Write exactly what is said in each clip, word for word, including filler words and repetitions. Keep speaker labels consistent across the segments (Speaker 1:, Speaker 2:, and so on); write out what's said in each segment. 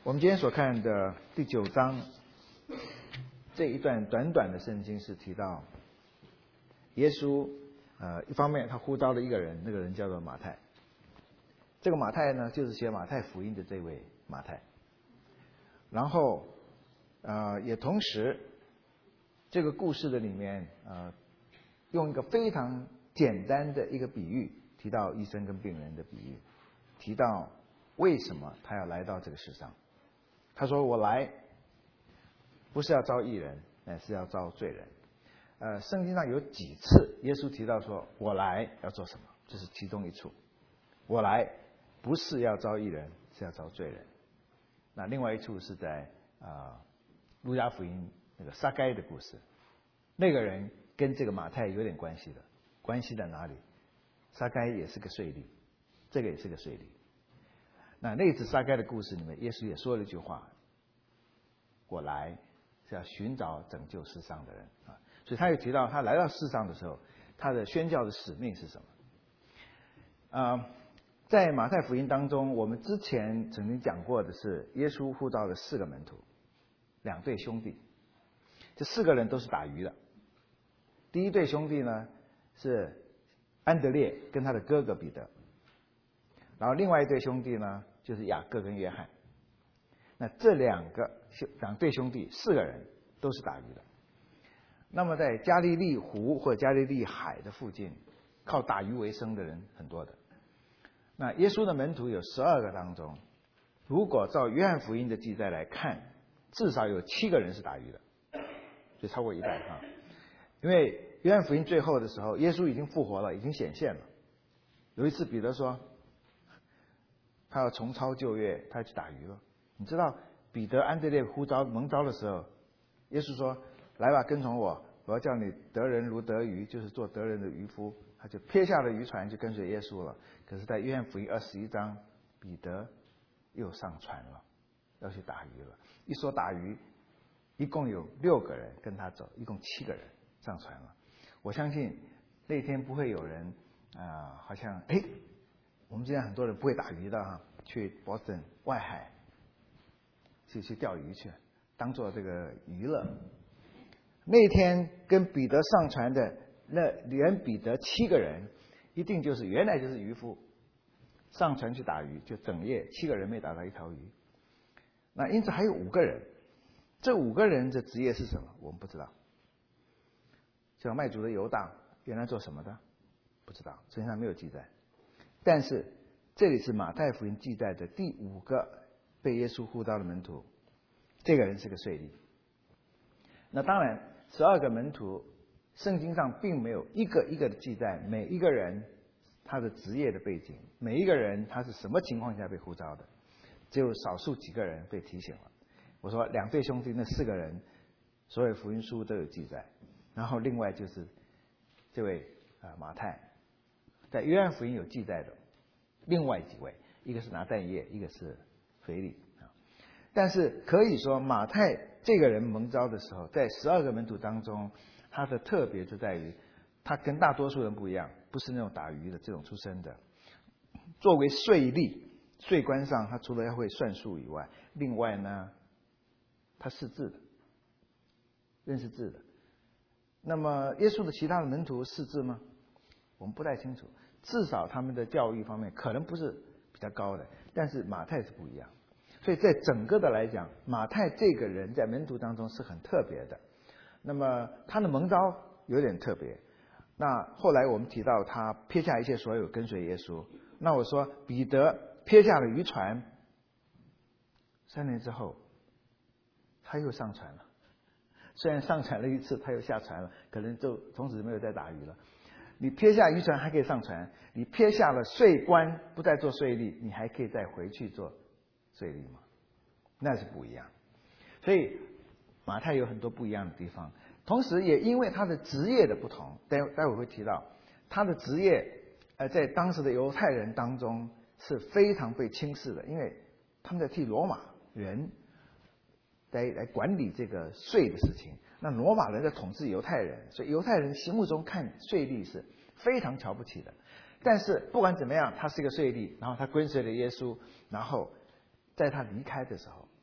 Speaker 1: 我们今天所看的第九章这一段短短的圣经是提到耶稣，呃，一方面他呼召了一个人，那个人叫做马太。这个马太呢，就是写马太福音的这位马太。然后，呃，也同时，这个故事的里面，呃，用一个非常简单的一个比喻，提到医生跟病人的比喻，提到为什么他要来到这个世上。他说：“我来不是要招义人，乃是要招罪人。”呃，圣经上有几次耶稣提到说：“我来要做什么？”这是其中一处。我来不是要招义人，是要招罪人。那另外一处是在啊、呃、路加福音那个撒该的故事，那个人跟这个马太有点关系的，关系在哪里？撒该也是个税吏，这个也是个税吏。那那次撒该的故事里面，耶稣也说了一句话：“我来是要寻找拯救世上的人啊。”所以他又提到他来到世上的时候，他的宣教的使命是什么？啊、呃，在马太福音当中，我们之前曾经讲过的是耶稣呼召了四个门徒，两对兄弟，这四个人都是打鱼的。第一对兄弟呢是安德烈跟他的哥哥彼得，然后另外一对兄弟呢就是雅各跟约翰。那这两个两对兄弟四个人都是打鱼的。那么在加利利湖或加利利海的附近，靠打鱼为生的人很多的。那耶稣的门徒有十二个当中，如果照约翰福音的记载来看，至少有七个人是打鱼的，就超过一半啊。因为约翰福音最后的时候，耶稣已经复活了，已经显现了。有一次彼得说他要重操旧业，他要去打鱼了。你知道彼得安德烈呼召蒙召的时候，耶稣说：“来吧，跟从我，我要叫你得人如得鱼，就是做得人的渔夫。”他就撇下了渔船，就跟随耶稣了。可是在约翰福音二十一章，彼得又上船了，要去打鱼了。一说打鱼，一共有六个人跟他走，一共七个人上船了。我相信那天不会有人啊、呃，好像哎，我们今天很多人不会打鱼的哈，去 Boston 外海去去钓鱼去，当做这个娱乐。那天跟彼得上船的那连彼得七个人，一定就是原来就是渔夫，上船去打鱼，就整夜七个人没打到一条鱼。那因此还有五个人，这五个人的职业是什么？我们不知道。像卖主的犹大原来做什么的？不知道，圣经上没有记载。但是这里是马太福音记载的第五个被耶稣呼召的门徒，这个人是个税吏。那当然十二个门徒圣经上并没有一个一个的记载每一个人他的职业的背景，每一个人他是什么情况下被呼召的，只有少数几个人被提醒了。我说两对兄弟那四个人所有福音书都有记载，然后另外就是这位啊马太，在约翰福音有记载的另外几位，一个是拿但业，一个是腓利啊。但是可以说马太这个人蒙召的时候，在十二个门徒当中，他的特别就在于他跟大多数人不一样，不是那种打鱼的这种出身的。作为税吏，税官上他除了要会算数以外，另外呢他识字的，认识字的。那么耶稣的其他的门徒识字吗？我们不太清楚，至少他们的教育方面可能不是比较高的，但是马太是不一样。所以在整个的来讲，马太这个人在门徒当中是很特别的。那么他的蒙召有点特别。那后来我们提到他撇下一切所有跟随耶稣。那我说彼得撇下了渔船，三年之后他又上船了。虽然上船了一次，他又下船了，可能就从此没有再打鱼了。你撇下渔船还可以上船，你撇下了税官不再做税吏，你还可以再回去做税吏吗？那是不一样。所以马太有很多不一样的地方，同时也因为他的职业的不同，待待会会提到他的职业，呃，在当时的犹太人当中是非常被轻视的，因为他们在替罗马人来来管理这个税的事情。那罗马人在统治犹太人，所以犹太人心目中看税吏是非常瞧不起的。但是不管怎么样，他是一个税吏，然后他跟随了耶稣，然后在他离开的时候，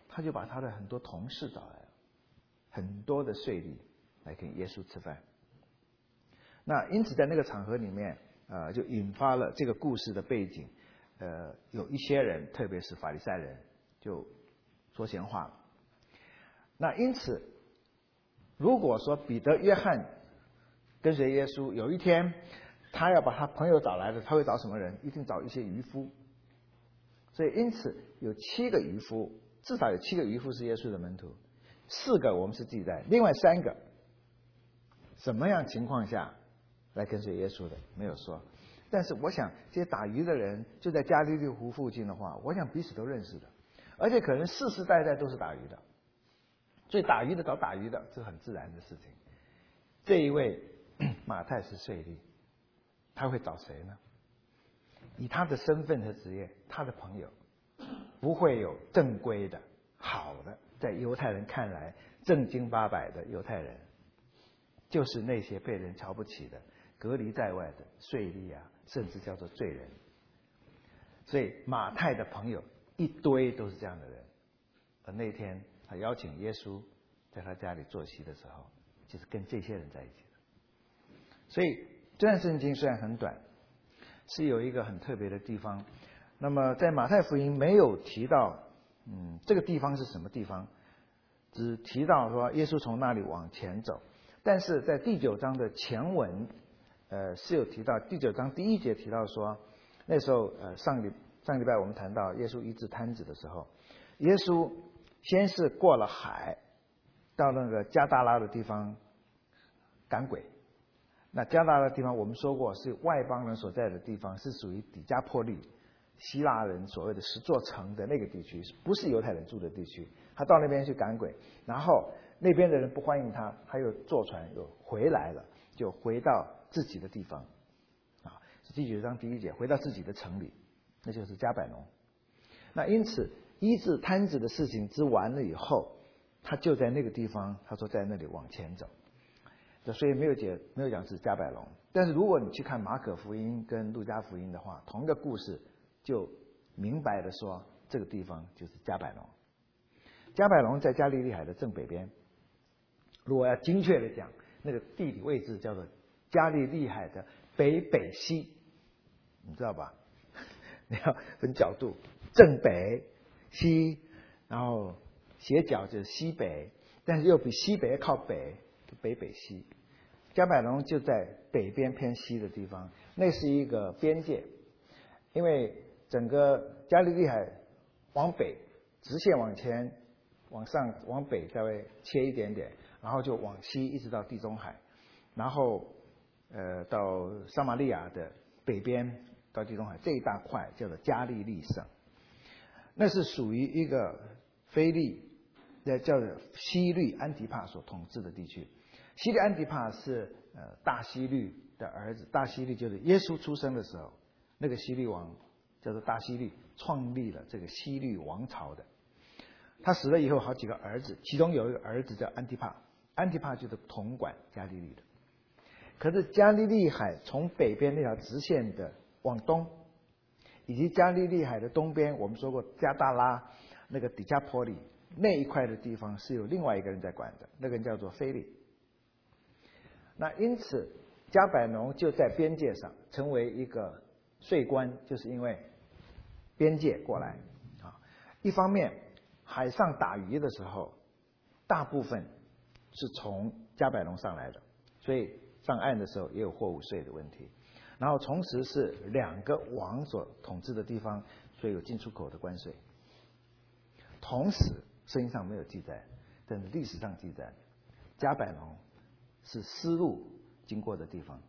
Speaker 1: 他就把他的很多同事找来了，很多的税吏来跟耶稣吃饭。那因此在那个场合里面，呃，就引发了这个故事的背景。呃，有一些人，特别是法利赛人，就说闲话了。那因此，如果说彼得、约翰跟随耶稣，有一天他要把他朋友找来的，他会找什么人？一定找一些渔夫。所以因此有七个渔夫，至少有七个渔夫是耶稣的门徒，四个我们是记载，另外三个什么样情况下来跟随耶稣的没有说。但是我想这些打鱼的人就在加利利湖附近的话，我想彼此都认识的，而且可能世世代代都是打鱼的，所以打鱼的找打鱼的，这是很自然的事情。这一位马太是税吏，他会找谁呢？以他的身份和职业，他的朋友不会有正规的好的，在犹太人看来正经八百的犹太人，就是那些被人瞧不起的隔离在外的税吏啊，甚至叫做罪人。所以马太的朋友一堆都是这样的人。而那天他邀请耶稣在他家里坐席的时候，就是跟这些人在一起的。所以这段圣经虽然很短，是有一个很特别的地方。那么在马太福音没有提到嗯这个地方是什么地方，只提到说耶稣从那里往前走。但是在第九章的前文呃是有提到，第九章第一节提到说，那时候呃上礼上礼拜我们谈到耶稣医治瘫子的时候，耶稣先是过了海，到那个加大拉的地方赶鬼。那加大拉的地方我们说过是外邦人所在的地方，是属于底加波利，希腊人所谓的十座城的那个地区，不是犹太人住的地区。他到那边去赶鬼，然后那边的人不欢迎他，他又坐船又回来了，就回到自己的地方啊，是第九章第一节，回到自己的城里，那就是加百农。那因此医治瘫子的事情之完了以后，他就在那个地方，他说在那里往前走，所以没有解没有讲是加百农。但是如果你去看马可福音跟路加福音的话，同一个故事就明白的说这个地方就是加百农。加百农在加利利海的正北边，如果要精确的讲，那个地理位置叫做加利利海的北北西，你知道吧？你要分角度，正北西，然后斜角就是西北，但是又比西北靠北，北北西。加百农就在北边偏西的地方，那是一个边界，因为整个加利利海往北直线往前往上往北稍微切一点点，然后就往西一直到地中海，然后呃到撒玛利亚的北边到地中海这一大块叫做加利利省，那是属于一个非利呃叫做西律安提帕所统治的地区。西律安提帕是呃大希律的儿子，大希律就是耶稣出生的时候，那个希律王叫做大希律，创立了这个希律王朝的。他死了以后好几个儿子，其中有一个儿子叫安提帕，安提帕就是统管加利利的。可是加利利海从北边那条直线的往东，以及加利利海的东边，我们说过加大拉那个底加波利那一块的地方是有另外一个人在管的，那个人叫做腓利。那因此加百农就在边界上成为一个税关，就是因为边界过来啊。一方面海上打鱼的时候大部分是从加百农上来的，所以上岸的时候也有货物税的问题。然后同时是两个王所统治的地方，所以有进出口的关税。同时圣经上没有记载，但是历史上记载加百农是丝路经过的地方，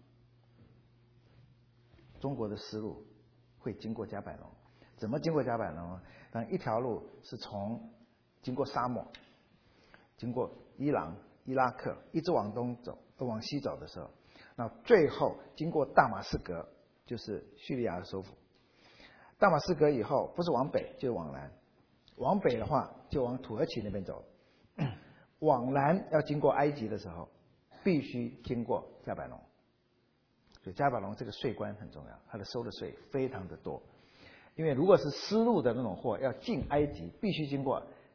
Speaker 1: 中国的丝路会经过加百农。怎么经过加百农呢？当一条路是从经过沙漠，经过伊朗、伊拉克，一直往东走，往西走的时候，那最后经过大马士革，就是叙利亚的首府。大马士革以后不是往北就是往南，往北的话就往土耳其那边走，往南要经过埃及的时候必须经过加百农。所以加百农这个税关很重要，它的收的税非常的多。因为如果是丝路的那种货要进埃及，必须经过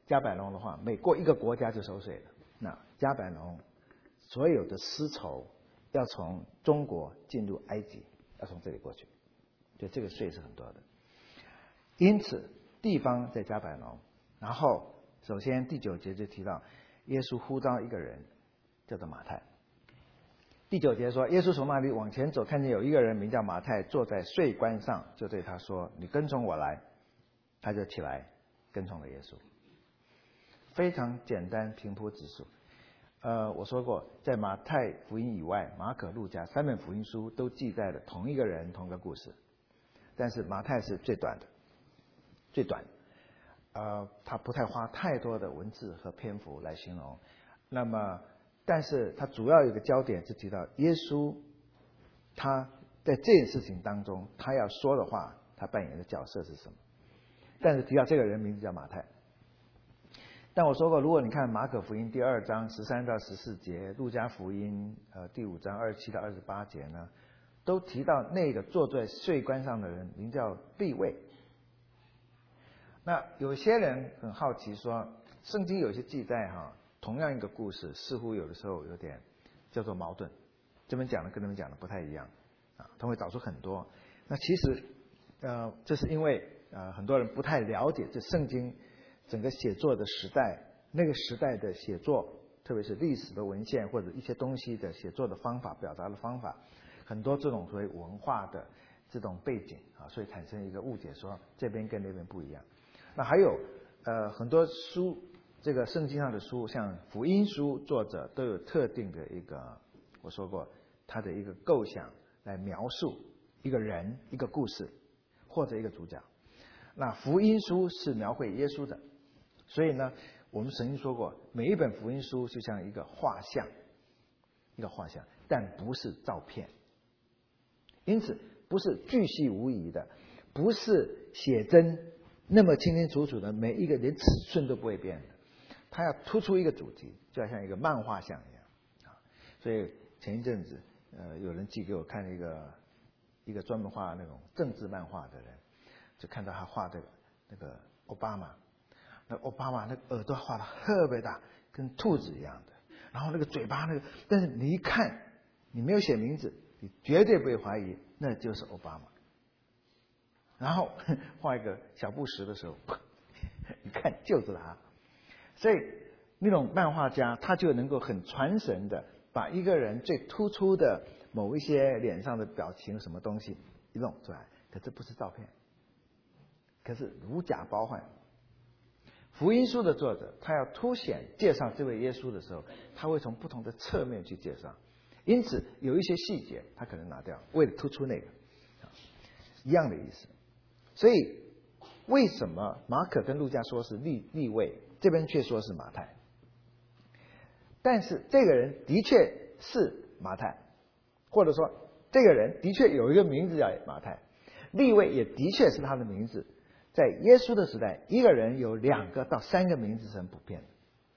Speaker 1: 加百农的话，每过一个国家就收税了。那加百农所有的丝绸要从中国进入埃及，要从这里过去，所以这个税是很多的。因此地方在加百农，然后首先第九节就提到耶稣呼召一个人叫做马太。第九节说，耶稣从那里往前走，看见有一个人名叫马太，坐在税关上，就对他说，你跟从我来。他就起来跟从了耶稣。非常简单平铺直述。呃，我说过，在马太福音以外，马可、路加三本福音书都记载了同一个人、同一个故事，但是马太是最短的，最短。呃，他不太花太多的文字和篇幅来形容。那么，但是他主要有一个焦点是提到耶稣，他在这件事情当中，他要说的话，他扮演的角色是什么？但是提到这个人名字叫马太。但我说过，如果你看马可福音第二章十三到十四节，路加福音呃第五章二十七到二十八节呢，都提到那个坐在税关上的人名叫利未。那有些人很好奇说，圣经有些记载哈，同样一个故事，似乎有的时候有点叫做矛盾，这边讲的跟那边讲的不太一样啊，他会找出很多。那其实呃，这是因为呃很多人不太了解这圣经整个写作的时代，那个时代的写作，特别是历史的文献或者一些东西的写作的方法、表达的方法，很多这种所谓文化的这种背景啊，所以产生一个误解，说这边跟那边不一样。那还有呃很多书，这个圣经上的书，像福音书，作者都有特定的一个，我说过他的一个构想来描述一个人、一个故事或者一个主角。那福音书是描绘耶稣的，所以呢，我们曾经说过，每一本福音书就像一个画像，一个画像，但不是照片，因此不是巨细无遗的，不是写真那么清清楚楚的，每一个连尺寸都不会变的，它要突出一个主题，就要像一个漫画像一样啊。所以前一阵子，呃，有人寄给我看一个一个专门画那种政治漫画的人。就看到他画这个那个奥巴马，那奥巴马那个耳朵画的特别大，跟兔子一样的，然后那个嘴巴那个，但是你一看，你没有写名字，你绝对不会怀疑那就是奥巴马。然后画一个小布什的时候，一看就是他。所以那种漫画家他就能够很传神的把一个人最突出的某一些脸上的表情什么东西一弄出来，可这不是照片。可是如假包换。福音书的作者他要凸显介绍这位耶稣的时候，他会从不同的侧面去介绍，因此有一些细节他可能拿掉，为了突出那个一样的意思。所以为什么马可跟路加说是利利未，这边却说是马太？但是这个人的确是马太，或者说这个人的确有一个名字叫马太，利未也的确是他的名字。在耶稣的时代，一个人有两个到三个名字是很普遍的。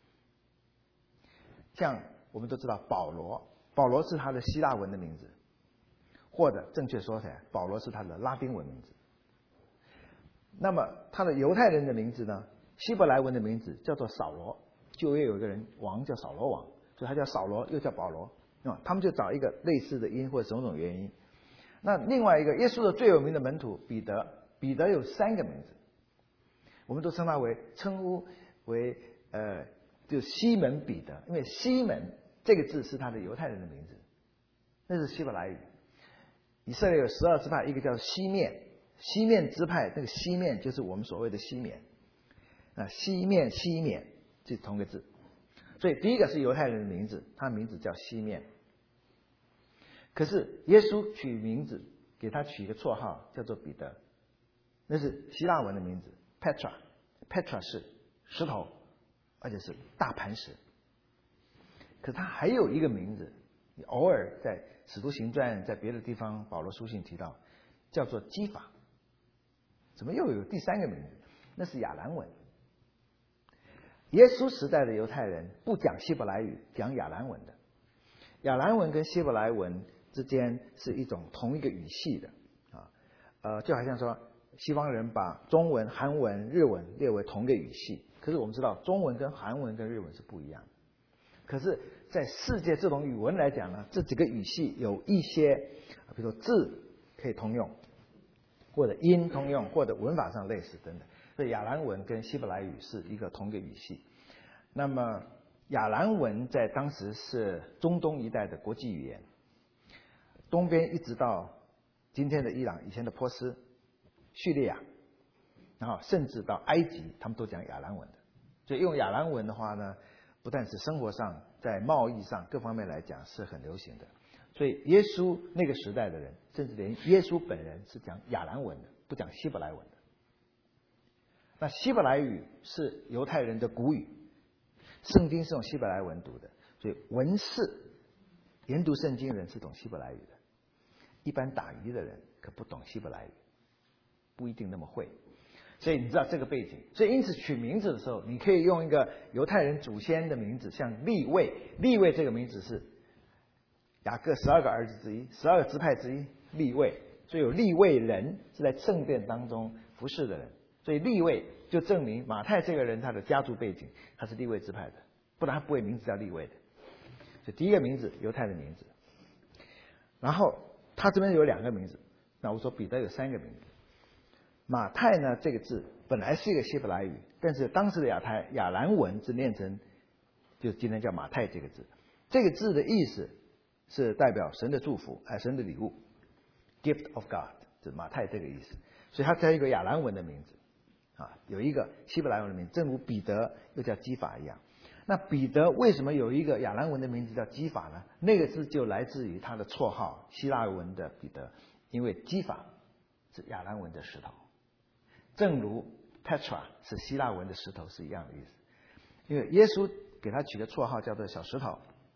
Speaker 1: 像我们都知道保罗，保罗是他的希腊文的名字，或者正确说起来，保罗是他的拉丁文名字。那么他的犹太人的名字呢，希伯来文的名字叫做扫罗，旧约有一个人王叫扫罗王，所以他叫扫罗又叫保罗，他们就找一个类似的音或者种种原因。那另外一个耶稣的最有名的门徒彼得，彼得有三个名字，我们都称他为称呼为呃，就西门彼得，因为西门这个字是他的犹太人的名字，那是希伯来语。以色列有十二支派，一个叫西面，西面支派，那个西面就是我们所谓的西缅，啊，西面西缅是同个字，所以第一个是犹太人的名字，他名字叫西面。可是耶稣取名字给他取一个绰号叫做彼得，那是希腊文的名字 Petra， Petra 是石头，而且是大磐石。可他还有一个名字，你偶尔在使徒行传在别的地方保罗书信提到，叫做基法。怎么又有第三个名字？那是亚兰文。耶稣时代的犹太人不讲希伯来语，讲亚兰文的。亚兰文跟希伯来文之间是一种同一个语系的啊，呃，就好像说西方人把中文、韩文、日文列为同一个语系，可是我们知道中文跟韩文跟日文是不一样的。可是，在世界这种语文来讲呢，这几个语系有一些，比如说字可以通用，或者音通用，或者文法上类似等等。所以亚兰文跟希伯来语是一个同一个语系。那么亚兰文在当时是中东一带的国际语言，东边一直到今天的伊朗、以前的波斯、叙利亚，然后甚至到埃及，他们都讲亚兰文的。所以用亚兰文的话呢，不但是生活上，在贸易上各方面来讲是很流行的。所以耶稣那个时代的人，甚至连耶稣本人是讲亚兰文的，不讲希伯来文的。那希伯来语是犹太人的古语，圣经是用希伯来文读的，所以文士研读圣经人是懂希伯来语的，一般打鱼的人可不懂希伯来语，不一定那么会。所以你知道这个背景，所以因此取名字的时候，你可以用一个犹太人祖先的名字，像利未，利未这个名字是雅各十二个儿子之一，十二个支派之一，利未，所以有利未人是在圣殿当中服侍的人。所以利未就证明马太这个人他的家族背景，他是利未支派的，不然他不会名字叫利未的。所以第一个名字犹太的名字，然后他这边有两个名字，那我说彼得有三个名字。马太呢这个字本来是一个希伯来语，但是当时的亚太亚兰文字念成，就今天叫马太这个字。这个字的意思是代表神的祝福，哎，神的礼物 ，gift of God， 是马太这个意思。所以它才有一个亚兰文的名字。啊，有一个希伯来文的名字，正如彼得又叫基法一样。那彼得为什么有一个亚兰文的名字叫基法呢？那个字就来自于他的绰号，希腊文的彼得，因为基法是亚兰文的石头，正如 Petra 是希腊文的石头是一样的意思。因为耶稣给他取个绰号叫做小石头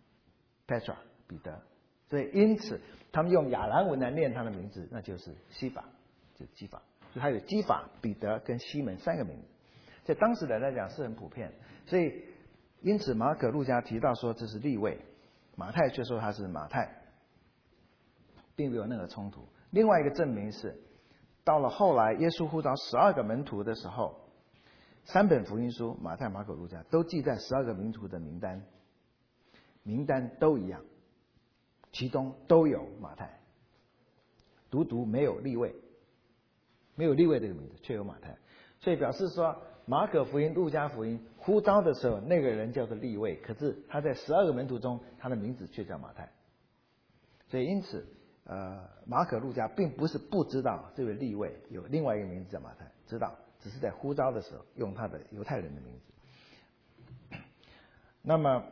Speaker 1: Petra 彼得，所以因此他们用亚兰文来念他的名字，那就是西法，就是基法。所以他有基法、彼得跟西门三个名字，在当时人来讲是很普遍。所以因此马可、路加提到说这是利未，马太却说他是马太，并没有任何冲突。另外一个证明是，到了后来耶稣呼召十二个门徒的时候，三本福音书马太、马可、路加都记在十二个门徒的名单，名单都一样，其中都有马太，独独没有利未。没有利未这个名字，却有马太，所以表示说马可福音、路加福音呼召的时候，那个人叫做利未，可是他在十二个门徒中，他的名字却叫马太。所以因此，呃，马可、路加并不是不知道这位利未有另外一个名字叫马太，知道，只是在呼召的时候用他的犹太人的名字。那么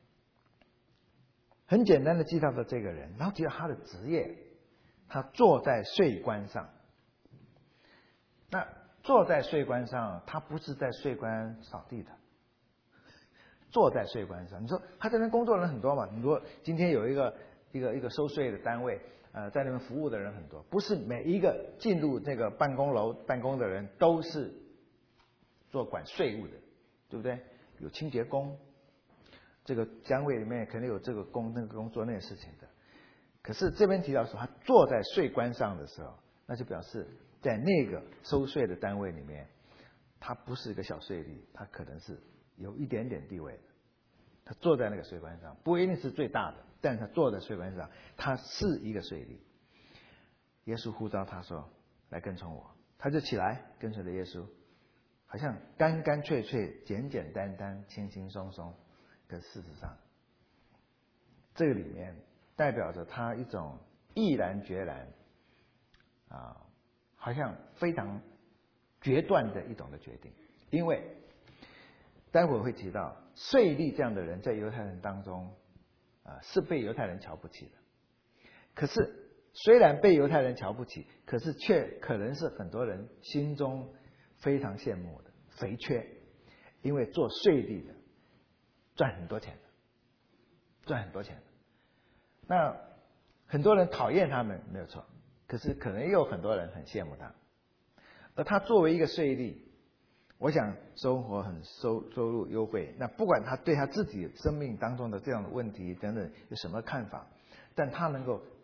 Speaker 1: 很简单的记到的这个人，然后提到他的职业，他坐在税关上。那坐在税关上，他不是在税关扫地的，坐在税关上。你说他这边工作人很多嘛？你说今天有一个一个一个收税的单位，呃，在那边服务的人很多，不是每一个进入这个办公楼办公的人都是做管税务的，对不对？有清洁工，这个单位里面肯定有这个工那个工做那个事情的。可是这边提到说他坐在税关上的时候，那就表示在那个收税的单位里面，他不是一个小税吏，他可能是有一点点地位的。他坐在那个税关上，不一定是最大的，但是他坐在税关上，他是一个税吏。耶稣呼召他说：“来跟从我。”他就起来跟随了耶稣，好像干干脆脆、简简单单、轻轻松松。可事实上，这个里面代表着他一种毅然决然啊。好像非常决断的一种的决定，因为待会儿会提到税吏这样的人在犹太人当中啊是被犹太人瞧不起的。可是虽然被犹太人瞧不起，可是却可能是很多人心中非常羡慕的肥缺，因为做税吏的赚很多钱的，赚很多钱的。那很多人讨厌他们没有错。可是可能也有很多人很羡慕他，而他作为一个税吏，我想生活很收收入优惠。那不管他对他自己生命当中的这样的问题等等有什么看法，但他能够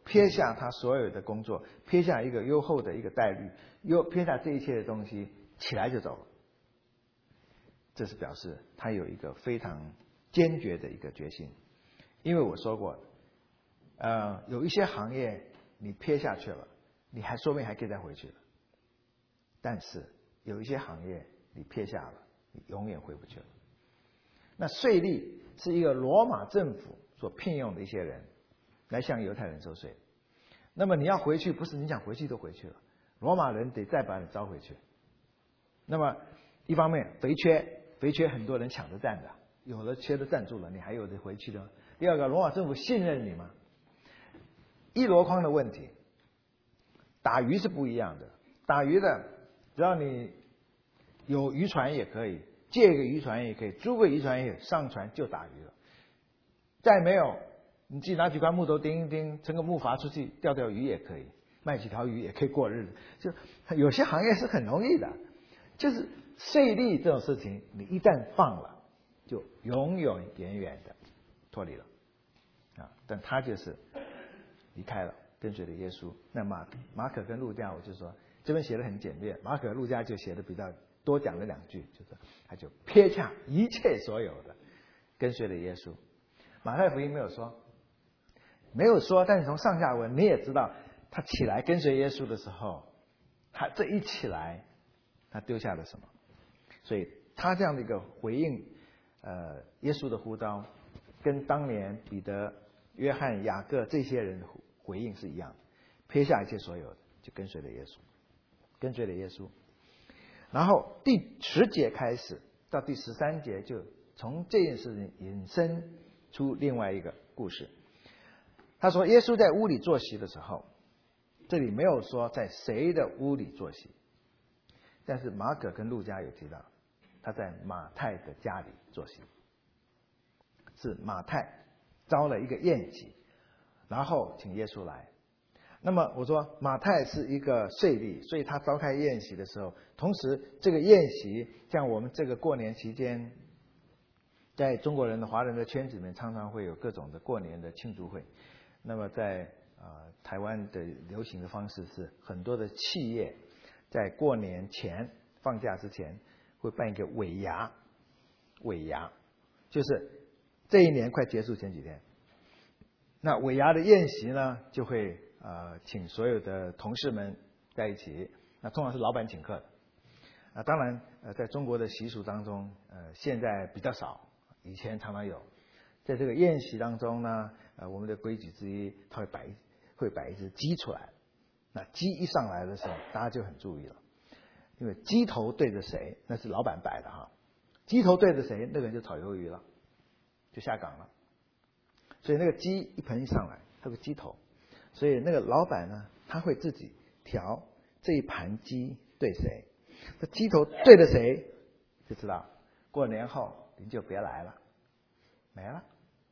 Speaker 1: 撇下他所有的工作，撇下一个优厚的一个待遇，又撇下这一切的东西，起来就走了。这是表示他有一个非常坚决的一个决心。因为我说过，呃，有一些行业你撇下去了，你还说不定还可以再回去的。但是有一些行业你撇下了，你永远回不去了。那税吏是一个罗马政府所聘用的一些人来向犹太人收税。那么你要回去，不是你想回去都回去了，罗马人得再把你招回去。那么一方面肥缺，肥缺很多人抢着占的，有的缺的占住了，你还有的回去的。第二个，罗马政府信任你吗？一箩筐的问题，打鱼是不一样的。打鱼的，只要你有渔船也可以，借一个渔船也可以，租个渔船也可以，上船就打鱼了。再没有，你自己拿几块木头钉一钉，撑个木筏出去钓钓鱼也可以，卖几条鱼也可以过日子。就有些行业是很容易的，就是税吏这种事情，你一旦放了，就永永远远的脱离了啊！但他就是离开了，跟随了耶稣。那马马可跟路加，我就说这边写的很简略，马可路加就写的比较多，讲了两句，就是他就撇下一切所有的，跟随了耶稣。马太福音没有说，没有说，但是从上下文你也知道，他起来跟随耶稣的时候，他这一起来，他丢下了什么？所以他这样的一个回应，呃，耶稣的呼召，跟当年彼得、约翰、雅各这些人的回应是一样的，撇下一切所有的，就跟随了耶稣，跟随了耶稣。然后第十节开始到第十三节，就从这件事情引申出另外一个故事。他说，耶稣在屋里坐席的时候，这里没有说在谁的屋里坐席，但是马可跟路加有提到，他在马太的家里坐席，是马太招了一个宴席，然后请耶稣来。那么我说马太是一个税吏，所以他召开宴席的时候，同时这个宴席像我们这个过年期间，在中国人的华人的圈子里面，常常会有各种的过年的庆祝会。那么在呃台湾的流行的方式是，很多的企业在过年前放假之前会办一个尾牙，尾牙就是这一年快结束前几天，那尾牙的宴席呢，就会呃请所有的同事们在一起，那通常是老板请客的。啊，当然呃在中国的习俗当中，呃现在比较少，以前常常有。在这个宴席当中呢，呃我们的规矩之一，他会摆会摆一只鸡出来。那鸡一上来的时候，大家就很注意了，因为鸡头对着谁，那是老板摆的哈。鸡头对着谁，那个人就炒鱿鱼了，就下岗了。所以那个鸡一盆一上来，它有个鸡头，所以那个老板呢，他会自己调这一盘鸡对谁，这鸡头对着谁，就知道过年后您就别来了，没了。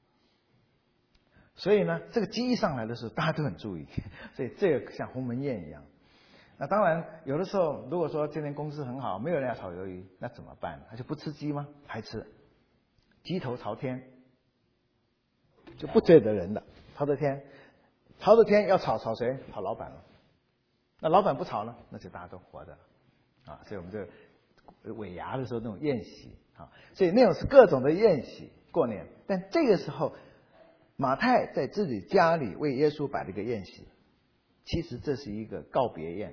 Speaker 1: 所以呢，这个鸡一上来的时候，大家都很注意，所以这个像鸿门宴一样。那当然，有的时候如果说今天公司很好，没有人要炒鱿鱼，那怎么办？他就不吃鸡吗？还吃，鸡头朝天，就不对着人的，朝着天，朝着天要炒炒谁？炒老板了。那老板不炒呢，那就大家都活着了啊。所以我们这尾牙的时候那种宴席啊，所以那种是各种的宴席过年。但这个时候，马太在自己家里为耶稣摆了一个宴席，其实这是一个告别宴。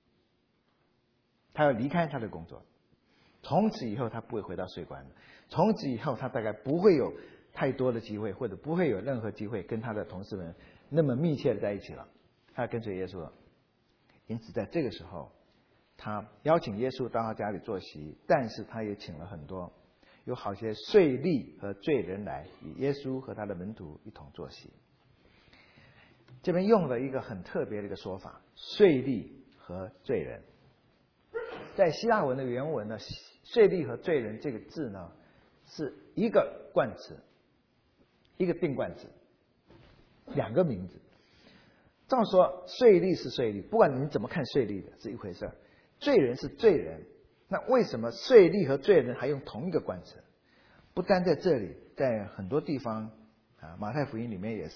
Speaker 1: 他要离开他的工作，从此以后他不会回到税关的，从此以后他大概不会有太多的机会，或者不会有任何机会跟他的同事们那么密切的在一起了。他要跟随耶稣了。因此在这个时候，他邀请耶稣到他家里坐席，但是他也请了很多有好些税吏和罪人来与耶稣和他的门徒一同坐席。这边用了一个很特别的一个说法，税吏和罪人。在希腊文的原文呢，税吏和罪人这个字呢，是一个冠词，一个定冠词，两个名字。照说税吏是税吏，不管你怎么看税吏的是一回事，罪人是罪人。那为什么税吏和罪人还用同一个冠词？不单在这里，在很多地方啊，马太福音里面也是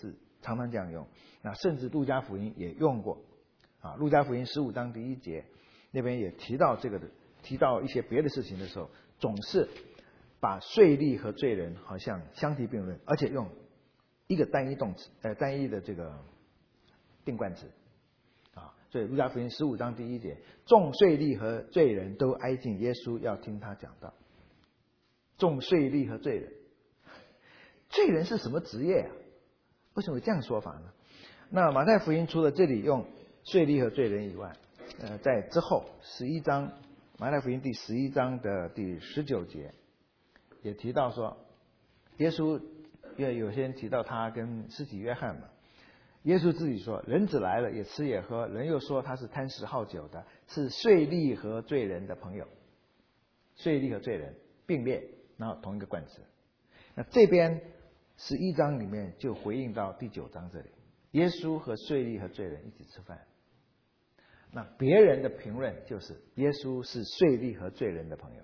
Speaker 1: 常常这样用。那甚至路加福音也用过啊，路加福音十五章第一节那边也提到这个的，提到一些别的事情的时候，总是把税吏和罪人好像相提并论，而且用一个单一动词，呃，单一的这个定冠词啊。所以路加福音十五章第一节，众税吏和罪人都挨近耶稣，要听他讲道。众税吏和罪人，罪人是什么职业啊？为什么有这样说法呢？那马太福音除了这里用税吏和罪人以外，呃，在之后十一章，马太福音第十一章的第十九节也提到说，耶稣因为有些人提到他跟施洗约翰嘛，耶稣自己说，人子来了也吃也喝，人又说他是贪食好酒的，是税吏和罪人的朋友。税吏和罪人并列，然后同一个冠词。那这边十一章里面就回应到第九章这里，耶稣和税吏和罪人一起吃饭。那别人的评论就是耶稣是税吏和罪人的朋友。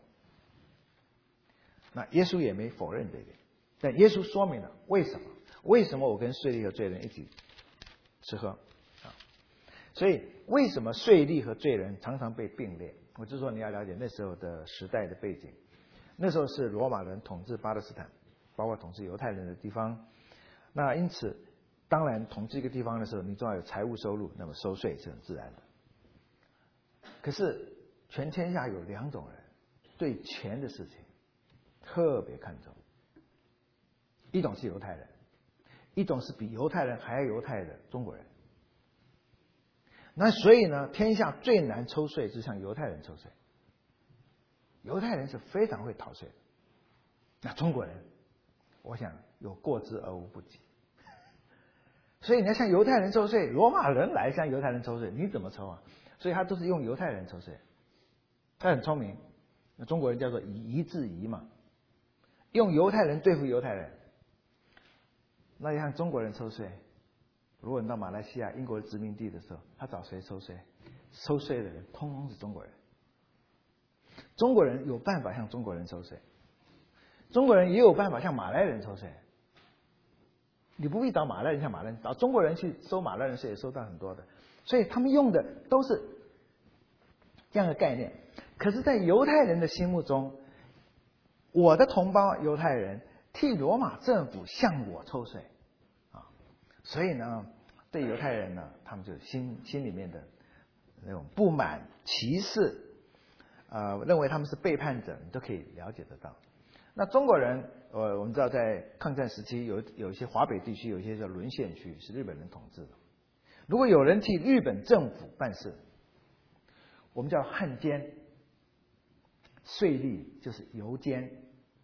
Speaker 1: 那耶稣也没否认这一点，但耶稣说明了为什么？为什么我跟税吏和罪人一起吃喝啊？所以为什么税吏和罪人常常被并列？我就说你要了解那时候的时代的背景。那时候是罗马人统治巴勒斯坦，包括统治犹太人的地方。那因此，当然统治一个地方的时候，你总要有财务收入，那么收税是很自然的。可是全天下有两种人对钱的事情特别看重，一种是犹太人，一种是比犹太人还要犹太的中国人。那所以呢，天下最难抽税是向犹太人抽税。犹太人是非常会逃税的，那中国人我想有过之而无不及。所以你要向犹太人抽税，罗马人来向犹太人抽税，你怎么抽啊？所以他都是用犹太人抽税。他很聪明，那中国人叫做以夷制夷嘛，用犹太人对付犹太人。那你向中国人抽税，如果你到马来西亚英国的殖民地的时候，他找谁抽税？抽税的人通通是中国人。中国人有办法向中国人抽税，中国人也有办法向马来人抽税。你不必找马来人向马来人，找中国人去收马来人税也收到很多的。所以他们用的都是这样的概念。可是在犹太人的心目中，我的同胞犹太人替罗马政府向我抽税啊，所以呢，对犹太人呢，他们就心心里面的那种不满、歧视。呃，认为他们是背叛者，你都可以了解得到。那中国人，呃，我们知道在抗战时期有有一些华北地区有一些叫沦陷区是日本人统治的。如果有人替日本政府办事，我们叫汉奸，税吏就是犹奸，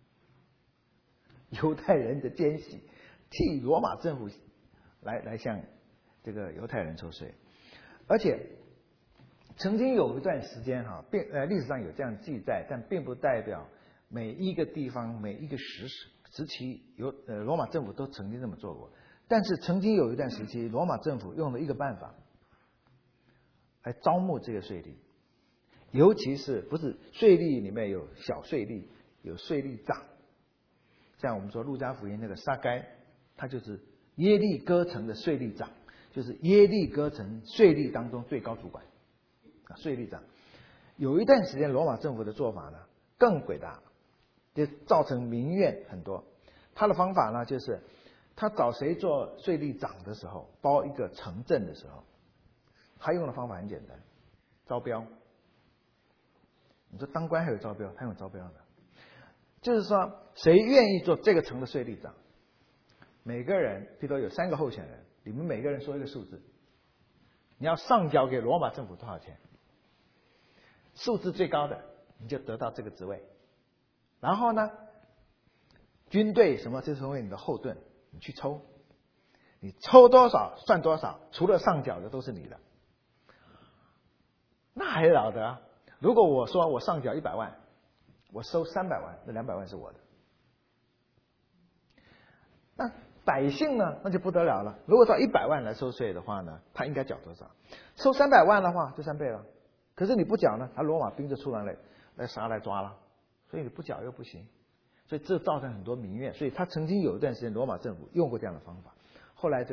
Speaker 1: 犹太人的奸细替罗马政府来来向这个犹太人抽税，而且。曾经有一段时间哈，并呃历史上有这样记载，但并不代表每一个地方每一个时时期有呃罗马政府都曾经这么做过。但是曾经有一段时期，罗马政府用了一个办法来招募这个税吏，尤其是不是税吏里面有小税吏，有税吏长，像我们说路加福音那个撒该，他就是耶利哥城的税吏长，就是耶利哥城税吏当中最高主管。税吏长有一段时间，罗马政府的做法呢更诡大，就造成民怨很多。他的方法呢，就是他找谁做税吏长的时候，包一个城镇的时候，他用的方法很简单，招标。你说当官还有招标？他有招标的，就是说谁愿意做这个城的税吏长，每个人，譬如说有三个候选人，你们每个人说一个数字，你要上交给罗马政府多少钱？数字最高的你就得到这个职位，然后呢，军队什么就成为你的后盾，你去抽，你抽多少算多少，除了上缴的都是你的。那还了得啊！如果我说我上缴一百万，我收三百万，那两百万是我的。那百姓呢，那就不得了了。如果到一百万来收税的话呢，他应该缴多少？收三百万的话就三倍了。可是你不缴呢，他罗马兵就出来了，来杀来抓了，所以你不缴又不行，所以这造成很多民怨。所以他曾经有一段时间，罗马政府用过这样的方法，后来就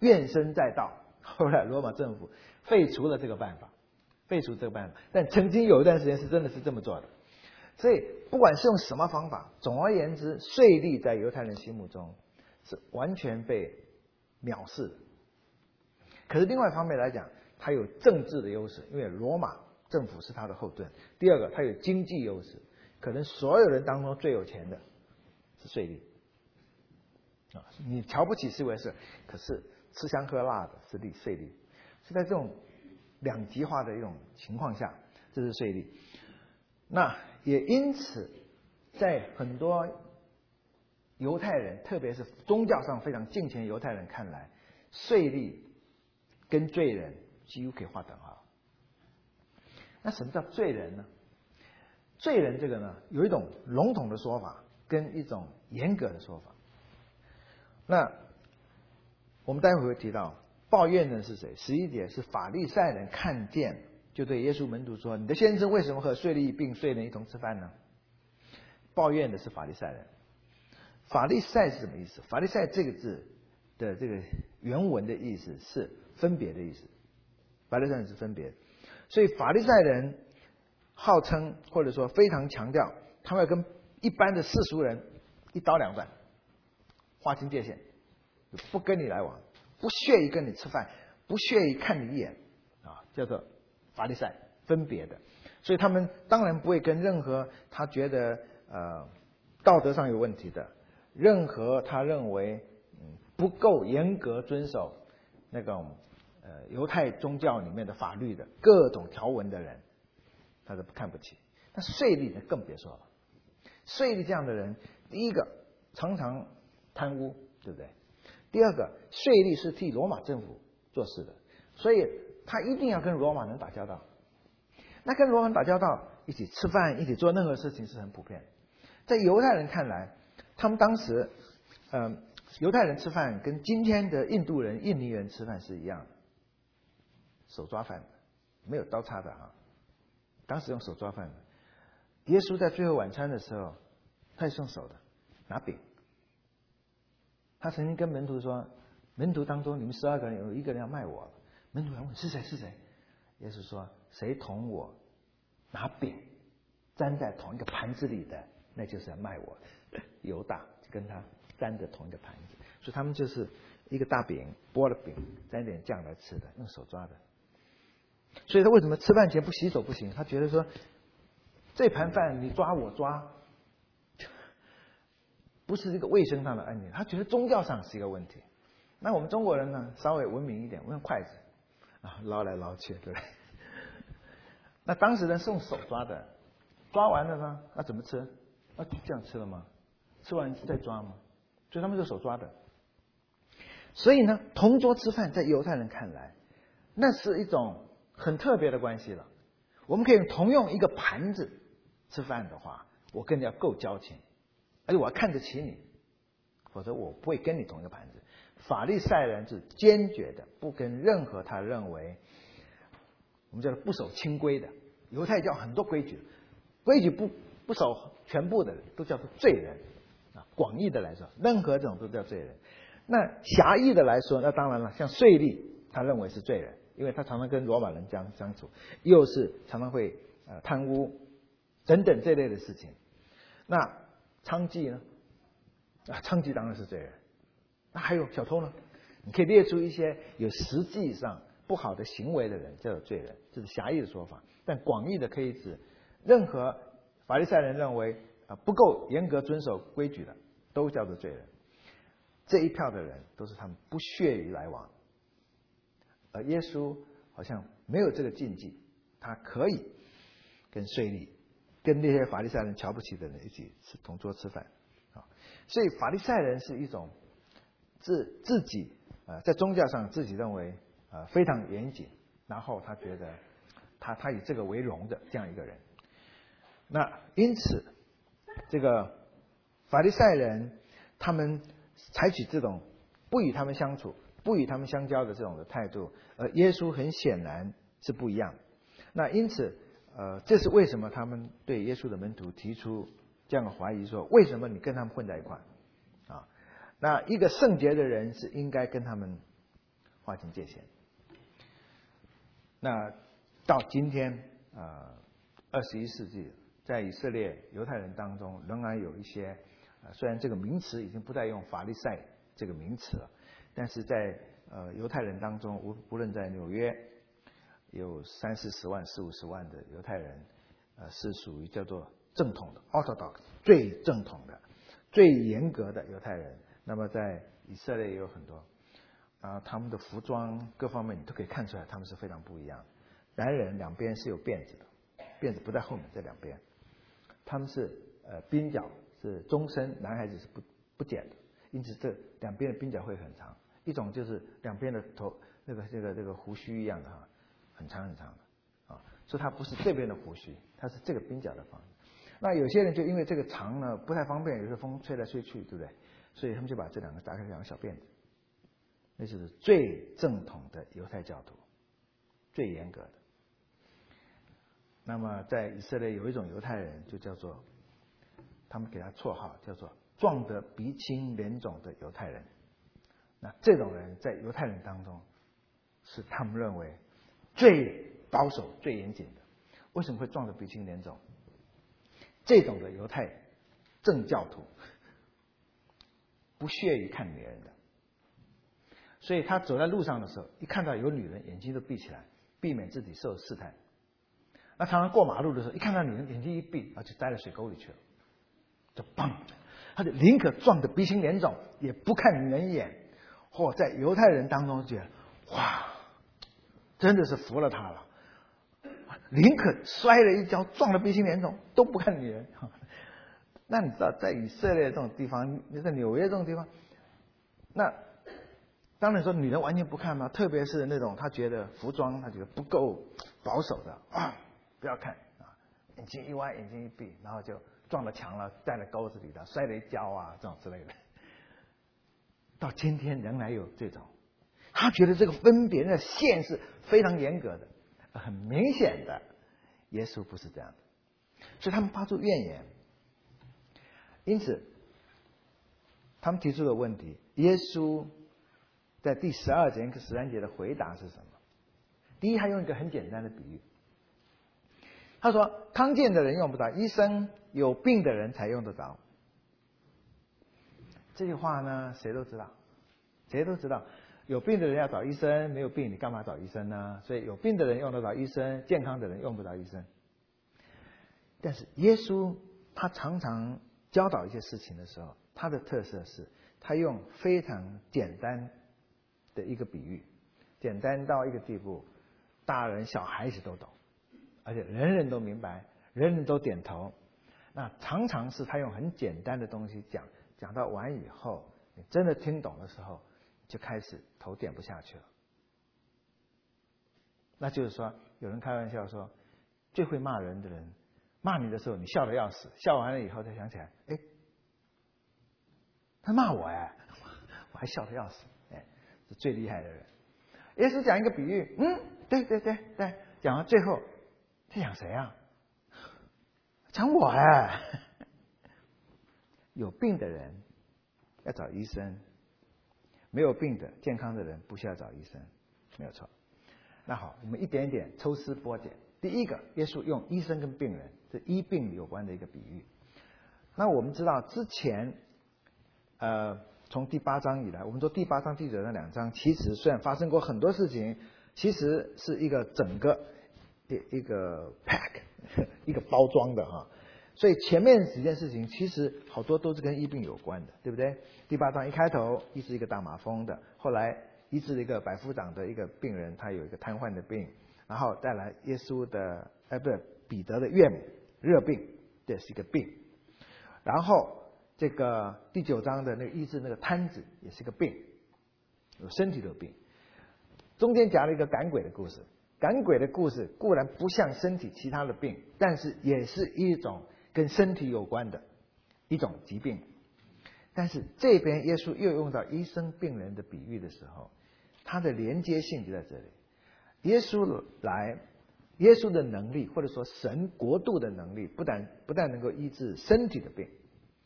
Speaker 1: 怨声载道。后来罗马政府废除了这个办法，废除这个办法，但曾经有一段时间是真的是这么做的。所以不管是用什么方法，总而言之，税吏在犹太人心目中是完全被藐视的。可是另外一方面来讲，它有政治的优势，因为罗马政府是它的后盾。第二个，它有经济优势，可能所有人当中最有钱的是税吏啊，你瞧不起是一回事，可是吃香喝辣的是利税吏，是在这种两极化的一种情况下，这是税吏。那也因此，在很多犹太人，特别是宗教上非常敬虔的犹太人看来，税吏跟罪人几乎可以划等号。那什么叫罪人呢？罪人这个呢，有一种笼统的说法，跟一种严格的说法。那我们待会会提到，抱怨的是谁？十一节是法利赛人看见，就对耶稣门徒说：“你的先生为什么和税吏并税人一同吃饭呢？”抱怨的是法利赛人。法利赛是什么意思？法利赛这个字的这个原文的意思是分别的意思，法利赛人是分别。所以法利赛人号称或者说非常强调，他们要跟一般的世俗人一刀两断，划清界限，不跟你来往，不屑于跟你吃饭，不屑于看你一眼啊，叫做法利赛，分别的。所以他们当然不会跟任何他觉得呃道德上有问题的，任何他认为嗯不够严格遵守那种呃犹太宗教里面的法律的各种条文的人，他是看不起。那税吏呢更别说了，税吏这样的人，第一个常常贪污，对不对？第二个，税吏是替罗马政府做事的，所以他一定要跟罗马人打交道。那跟罗马人打交道，一起吃饭，一起做任何事情是很普遍。在犹太人看来，他们当时，呃，犹太人吃饭跟今天的印度人、印尼人吃饭是一样的，手抓饭，没有刀叉的啊，当时用手抓饭的。耶稣在最后晚餐的时候，他也是用手的，拿饼。他曾经跟门徒说：“门徒当中，你们十二个人有一个人要卖我了。”门徒还问：“是谁？是谁？”耶稣说：“谁同我拿饼沾在同一个盘子里的，那就是要卖我的。”犹大就跟他沾着同一个盘子，所以他们就是一个大饼，剥了饼，沾一点酱来吃的，用手抓的。所以他为什么吃饭前不洗手不行？他觉得说，这盘饭你抓我抓，不是一个卫生上的问题，他觉得宗教上是一个问题。那我们中国人呢，稍微文明一点，我用筷子啊捞来捞去，对不对？那当时人是用手抓的，抓完了呢，那怎么吃？啊，这样吃了吗？吃完再抓吗？所以他们是手抓的。所以呢，同桌吃饭在犹太人看来，那是一种很特别的关系了。我们可以同用一个盘子吃饭的话，我跟你要够交情，而且我要看得起你，否则我不会跟你同一个盘子。法利赛人是坚决的，不跟任何他认为我们叫做不守清规的，犹太教很多规矩，规矩不不守全部的人都叫做罪人啊。广义的来说，任何这种都叫罪人。那狭义的来说，那当然了，像税吏，他认为是罪人，因为他常常跟罗马人相相处，又是常常会呃贪污等等这类的事情。那娼妓呢？啊，娼妓当然是罪人。那还有小偷呢？你可以列出一些有实际上不好的行为的人叫做罪人，这是狭义的说法。但广义的可以指任何法利赛人认为啊不够严格遵守规矩的，都叫做罪人。这一票的人都是他们不屑于来往，而耶稣好像没有这个禁忌，他可以跟税吏、跟那些法利赛人瞧不起的人一起吃同桌吃饭啊。所以法利赛人是一种自自己呃在宗教上自己认为呃非常严谨，然后他觉得他他以这个为荣的这样一个人。那因此，这个法利赛人他们采取这种不与他们相处、不与他们相交的这种的态度，而耶稣很显然是不一样。那因此，呃，这是为什么他们对耶稣的门徒提出这样的怀疑，说为什么你跟他们混在一块啊？那一个圣洁的人是应该跟他们划清界限。那到今天呃二十一世纪，在以色列犹太人当中，仍然有一些呃虽然这个名词已经不再用法利赛这个名词了，但是在呃犹太人当中，无无论在纽约有三四十万、四五十万的犹太人，呃是属于叫做正统的 Orthodox 最正统的、最严格的犹太人。那么在以色列也有很多。啊，他们的服装各方面你都可以看出来，他们是非常不一样的。男人两边是有辫子的，辫子不在后面，在两边。他们是呃鬓角是终身，男孩子是不不剪的，因此这两边的鬓角会很长。一种就是两边的头那个这个这个胡须一样的哈，很长很长的啊，所以它不是这边的胡须，它是这个鬓角的方。那有些人就因为这个长呢不太方便，有时候风吹来吹去，对不对？所以他们就把这两个打开两个小辫子。那就是最正统的犹太教徒，最严格的。那么在以色列有一种犹太人，就叫做他们给他绰号叫做壮得鼻青脸肿的犹太人。那这种人在犹太人当中是他们认为最保守、最严谨的。为什么会壮得鼻青脸肿？这种的犹太正教徒不屑于看女人的。所以他走在路上的时候，一看到有女人，眼睛都闭起来，避免自己受试探。那常常过马路的时候，一看到女人，眼睛一闭，而且栽到水沟里去了，就砰！他就宁可撞得鼻青脸肿，也不看女人一眼。或、哦、在犹太人当中觉得，哇，真的是服了他了，宁可摔了一跤，撞得鼻青脸肿，都不看女人。那你知道，在以色列这种地方，你在纽约这种地方，那当然说女人完全不看嘛，特别是那种她觉得服装她觉得不够保守的啊，不要看啊，眼睛一歪，眼睛一闭，然后就撞了墙了，在了沟子里的，摔了一跤啊，这种之类的。到今天仍然有这种，他觉得这个分别的线是非常严格的，很明显的。耶稣不是这样的，所以他们发出怨言。因此，他们提出的问题，耶稣在第十二节跟十三节的回答是什么？第一，他用一个很简单的比喻，他说：康健的人用不着医生，有病的人才用得着。这句话呢，谁都知道，谁都知道，有病的人要找医生，没有病你干嘛找医生呢？所以有病的人用得着医生，健康的人用不着医生。但是耶稣他常常教导一些事情的时候，他的特色是他用非常简单的一个比喻，简单到一个地步，大人小孩子都懂，而且人人都明白，人人都点头。那常常是他用很简单的东西讲，讲到完以后，你真的听懂的时候，就开始头点不下去了。那就是说，有人开玩笑说，最会骂人的人，骂你的时候你笑得要死，笑完了以后才想起来，哎，他骂我哎，我还笑得要死，哎，是最厉害的人。耶稣讲一个比喻，嗯，对对对对，讲到最后，他讲谁啊？讲我哎。有病的人要找医生，没有病的健康的人不需要找医生，没有错。那好，我们一点一点抽丝剥茧。第一个，耶稣用医生跟病人，这医病有关的一个比喻。那我们知道之前，呃，从第八章以来，我们说第八章、第九章两章，其实虽然发生过很多事情，其实是一个整个一一个 pack 一个包装的哈。所以前面几件事情其实好多都是跟医病有关的，对不对？第八章一开头医治一个大麻风的，后来医治了一个百夫长的一个病人，他有一个瘫痪的病，然后带来耶稣的哎不是彼得的岳母热病，这是一个病。然后这个第九章的那个医治那个瘫子也是个病，有身体的病。中间夹了一个赶鬼的故事，赶鬼的故事固然不像身体其他的病，但是也是一种跟身体有关的一种疾病。但是这边耶稣又用到医生病人的比喻的时候，它的连接性就在这里。耶稣来，耶稣的能力或者说神国度的能力，不但不但能够医治身体的病，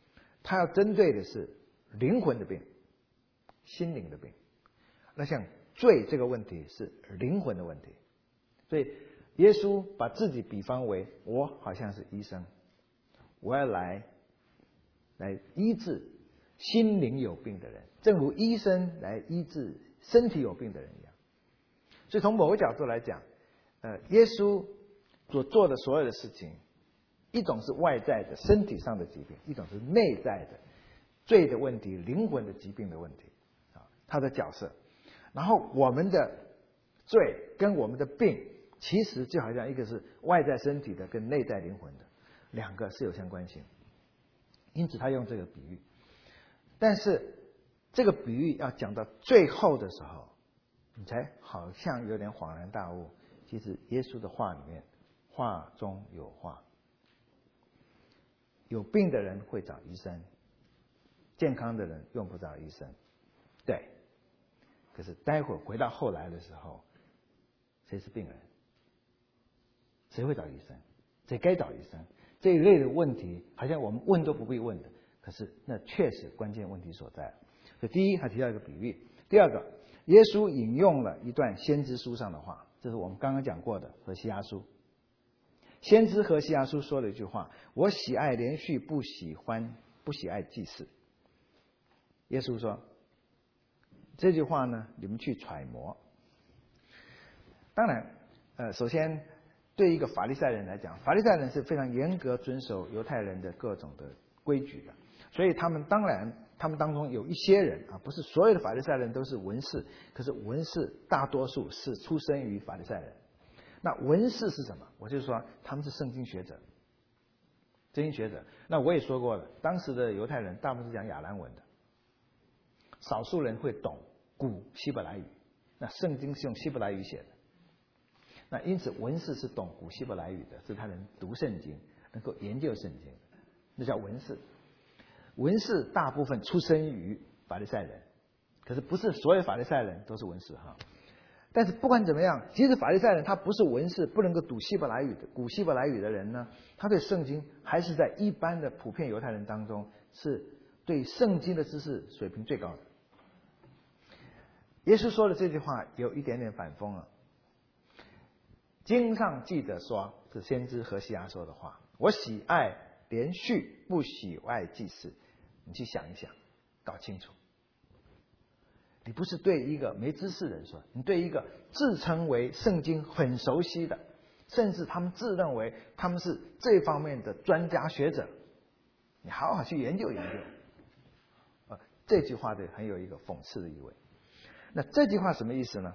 Speaker 1: 他要针对的是灵魂的病、心灵的病。那像罪这个问题是灵魂的问题。所以耶稣把自己比方为我好像是医生，我要来来医治心灵有病的人，正如医生来医治身体有病的人一样。所以从某个角度来讲，呃，耶稣所做的所有的事情，一种是外在的身体上的疾病，一种是内在的罪的问题、灵魂的疾病的问题啊，他的角色。然后我们的罪跟我们的病，其实就好像一个是外在身体的跟内在灵魂的，两个是有相关性。因此他用这个比喻，但是这个比喻要讲到最后的时候，你才好像有点恍然大悟。其实耶稣的话里面，话中有话。有病的人会找医生，健康的人用不着医生。对，可是待会儿回到后来的时候，谁是病人？谁会找医生？谁该找医生？这一类的问题，好像我们问都不必问的，可是那确实关键问题所在。所以第一，他提到一个比喻；第二个，耶稣引用了一段先知书上的话，这是我们刚刚讲过的何西阿书。先知何西阿书说了一句话：我喜爱连续，不喜欢不喜爱祭祀。耶稣说这句话呢，你们去揣摩。当然呃，首先对一个法利赛人来讲，法利赛人是非常严格遵守犹太人的各种的规矩的，所以他们当然他们当中有一些人啊，不是所有的法利赛人都是文士，可是文士大多数是出生于法利赛人。那文士是什么？我就说他们是圣经学者，圣经学者。那我也说过了，当时的犹太人大部分是讲亚兰文的，少数人会懂古希伯来语。那圣经是用希伯来语写的，那因此文士是懂古希伯来语的，是他能读圣经，能够研究圣经，那叫文士。文士大部分出生于法利赛人，可是不是所有法利赛人都是文士哈。但是不管怎么样，即使法利赛人他不是文士，不能够读希伯来语的古希伯来语的人呢，他对圣经还是在一般的普遍犹太人当中是对圣经的知识水平最高的。耶稣说的这句话有一点点反讽了。经上记着说，是先知何西阿说的话：我喜爱连续，不喜爱祭祀。你去想一想，搞清楚。你不是对一个没知识的人说，你对一个自称为圣经很熟悉的，甚至他们自认为他们是这方面的专家学者，你好好去研究研究。呃，这句话的很有一个讽刺的意味。那这句话什么意思呢？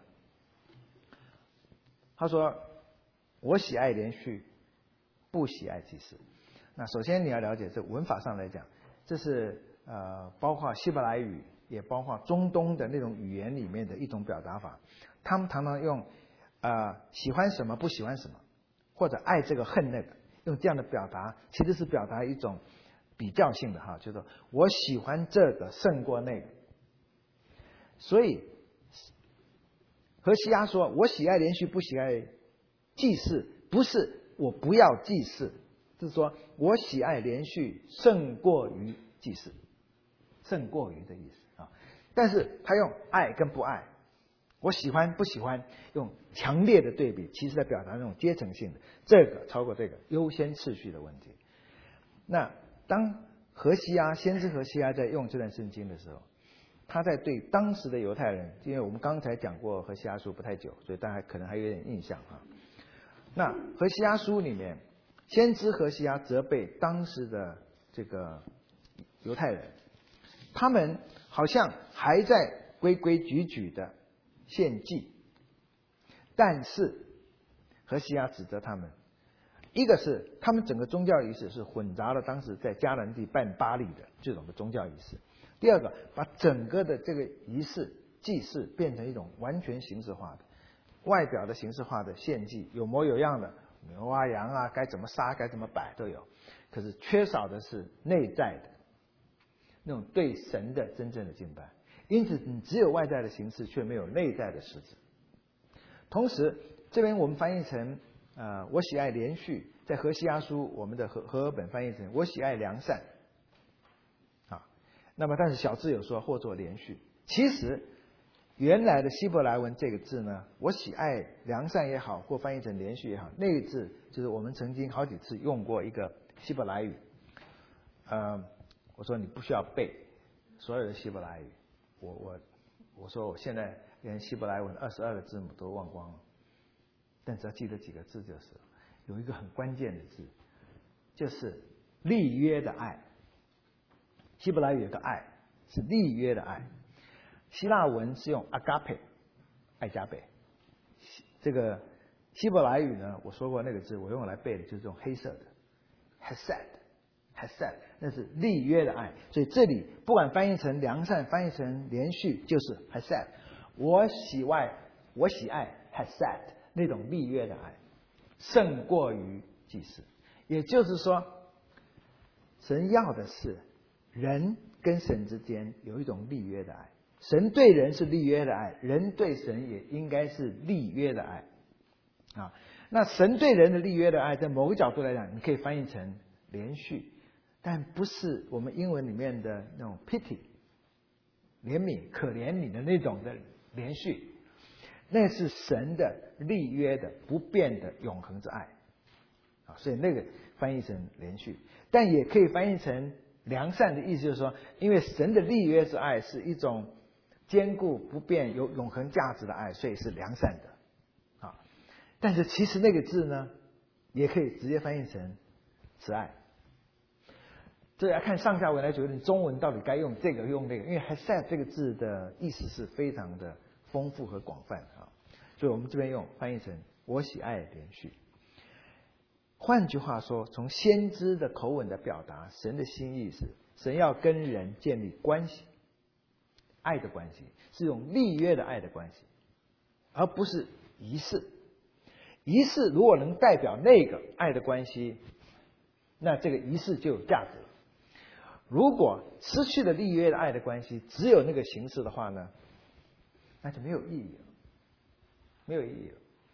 Speaker 1: 他说：我喜爱连续，不喜爱祭祀。那首先你要了解，这文法上来讲，这是呃包括希伯来语，也包括中东的那种语言里面的一种表达法。他们常常用呃喜欢什么不喜欢什么，或者爱这个恨那个，用这样的表达，其实是表达一种比较性的哈，就是我喜欢这个胜过那个。所以何西阿说：我喜爱连续，不喜爱祭祀，不是我不要祭祀，是说我喜爱连续胜过于祭祀，胜过于的意思啊。但是他用爱跟不爱，我喜欢不喜欢，用强烈的对比，其实在表达那种阶层性的，这个超过这个优先次序的问题。那当何西阿先知何西阿在用这段圣经的时候，他在对当时的犹太人，因为我们刚才讲过何西阿书不太久，所以大家可能还有点印象啊。那何西阿书里面，先知何西阿责备当时的这个犹太人，他们好像还在规规矩矩的献祭，但是何西阿指责他们，一个是他们整个宗教仪式是混杂了当时在迦南地拜巴力的这种的宗教仪式。第二个，把整个的这个仪式祭祀变成一种完全形式化的，外表的形式化的献祭，有模有样的牛啊羊啊，该怎么杀该怎么摆都有，可是缺少的是内在的那种对神的真正的敬拜。因此你只有外在的形式，却没有内在的实质。同时这边我们翻译成呃，我喜爱连续，在何西阿书我们的和和合本翻译成我喜爱良善啊。那么但是小字有说或作连续，其实原来的希伯来文这个字呢，我喜爱良善也好，或翻译成连续也好，那个字就是我们曾经好几次用过一个希伯来语。呃，我说你不需要背所有的希伯来语，我我我说我现在连希伯来文二十二个字母都忘光了，但只要记得几个字就是了。有一个很关键的字，就是立约的爱。希伯来语有个爱是立约的爱，希腊文是用 agape 爱加倍，这个希伯来语呢，我说过那个字我用来背的就是这种黑色的 hesed hesed， 那是立约的爱。所以这里不管翻译成良善翻译成连续，就是 hesed， 我喜爱我喜爱 hesed 那种立约的爱胜过于祭祀。也就是说，神要的是人跟神之间有一种立约的爱，神对人是立约的爱，人对神也应该是立约的爱啊。那神对人的立约的爱，在某个角度来讲，你可以翻译成连续，但不是我们英文里面的那种 pity 怜悯可怜你的那种的连续，那是神的立约的不变的永恒之爱啊。所以那个翻译成连续，但也可以翻译成良善的意思，就是说，因为神的立约之爱是一种坚固不变有永恒价值的爱，所以是良善的啊。但是其实那个字呢，也可以直接翻译成慈爱。这要看上下文来决定中文到底该用这个用那个，因为 hesed 这个字的意思是非常的丰富和广泛啊，所以我们这边用翻译成我喜爱连续。换句话说，从先知的口吻的表达，神的心意是神要跟人建立关系，爱的关系，是用立约的爱的关系，而不是仪式。仪式如果能代表那个爱的关系，那这个仪式就有价值了。如果失去了立约的爱的关系，只有那个形式的话呢，那就没有意义了，没有意义了。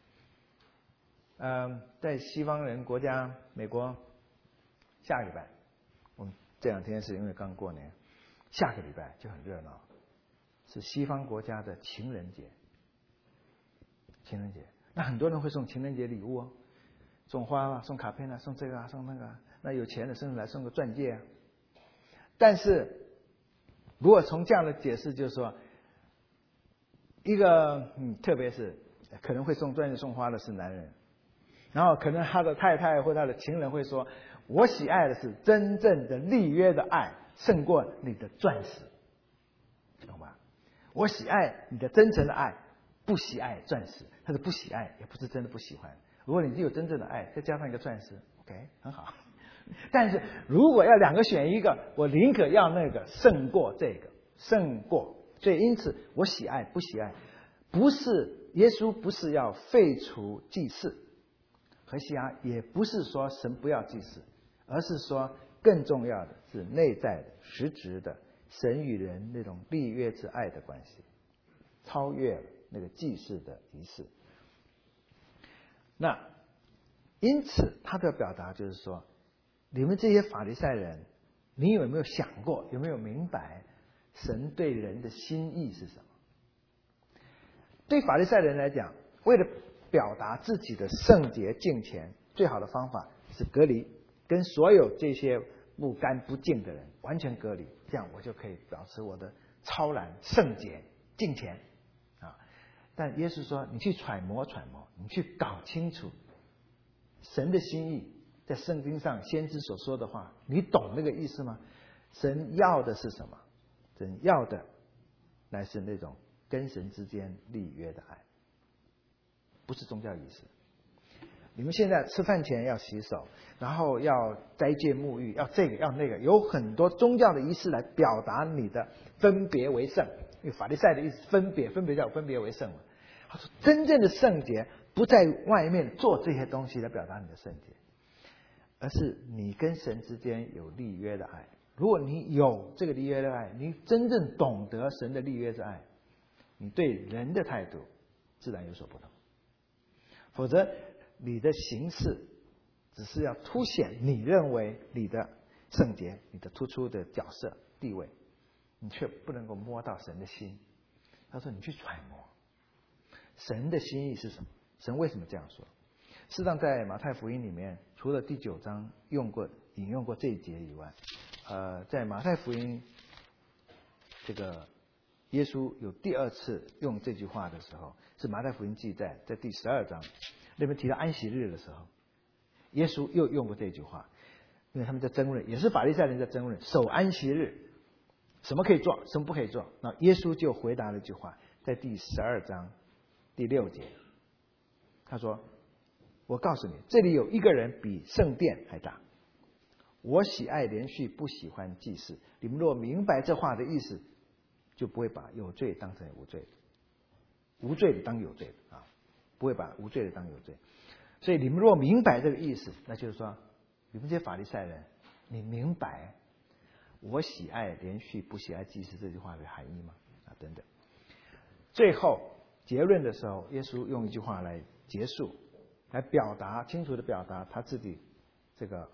Speaker 1: 嗯，在西方人国家，美国，下个礼拜，我们这两天是因为刚过年，下个礼拜就很热闹，是西方国家的情人节。情人节，那很多人会送情人节礼物哦，送花啊，送卡片啊，送这个啊，送那个啊。那有钱的甚至来送个钻戒啊。但是，如果从这样的解释，就是说，一个嗯，特别是可能会送钻戒、送花的是男人。然后可能他的太太或他的情人会说，我喜爱的是真正的立约的爱胜过你的钻石，懂吗？我喜爱你的真诚的爱，不喜爱钻石。他是不喜爱，也不是真的不喜欢。如果你有真正的爱，再加上一个钻石 OK 很好。但是如果要两个选一个，我宁可要那个胜过这个，胜过。所以因此我喜爱不喜爱，不是耶稣不是要废除祭祀，何西阿也不是说神不要祭祀，而是说更重要的是内在的实质的神与人那种立约之爱的关系，超越了那个祭祀的仪式。那因此他的表达就是说，你们这些法利赛人，你有没有想过，有没有明白神对人的心意是什么？对法利赛人来讲，为了表达自己的圣洁敬虔，最好的方法是隔离，跟所有这些不干不净的人完全隔离，这样我就可以保持我的超然圣洁敬虔啊。但耶稣说，你去揣摩揣摩，你去搞清楚神的心意，在圣经上先知所说的话，你懂那个意思吗？神要的是什么？神要的乃是那种跟神之间立约的爱，不是宗教仪式。你们现在吃饭前要洗手，然后要斋戒沐浴，要这个要那个，有很多宗教的仪式来表达你的分别为圣。因为法利赛的意思分别，分别叫分别为圣嘛。他说，真正的圣洁不在外面做这些东西来表达你的圣洁，而是你跟神之间有立约的爱。如果你有这个立约的爱，你真正懂得神的立约之爱，你对人的态度自然有所不同。否则你的行事只是要凸显你认为你的圣洁，你的突出的角色地位，你却不能够摸到神的心。 他说你去揣摩神的心意是什么，神为什么这样说。事实上在马太福音里面，除了第九章用过引用过这一节以外，呃，在马太福音这个耶稣有第二次用这句话的时候，是马太福音记载在第十二章那边提到安息日的时候，耶稣又用过这句话，因为他们在争论，也是法利赛人在争论守安息日什么可以做，什么不可以做。那耶稣就回答了一句话，在第十二章第六节，他说：“我告诉你，这里有一个人比圣殿还大。我喜爱连续，不喜欢祭祀。你们若明白这话的意思，就不会把有罪当成无罪的，无罪的当有罪的啊，不会把无罪的当有罪。所以你们若明白这个意思，那就是说，你们这些法利赛人，你明白我喜爱连续，不喜爱祭祀这句话的含义吗？啊，等等。最后结论的时候，耶稣用一句话来结束，来表达清楚的表达他自己这个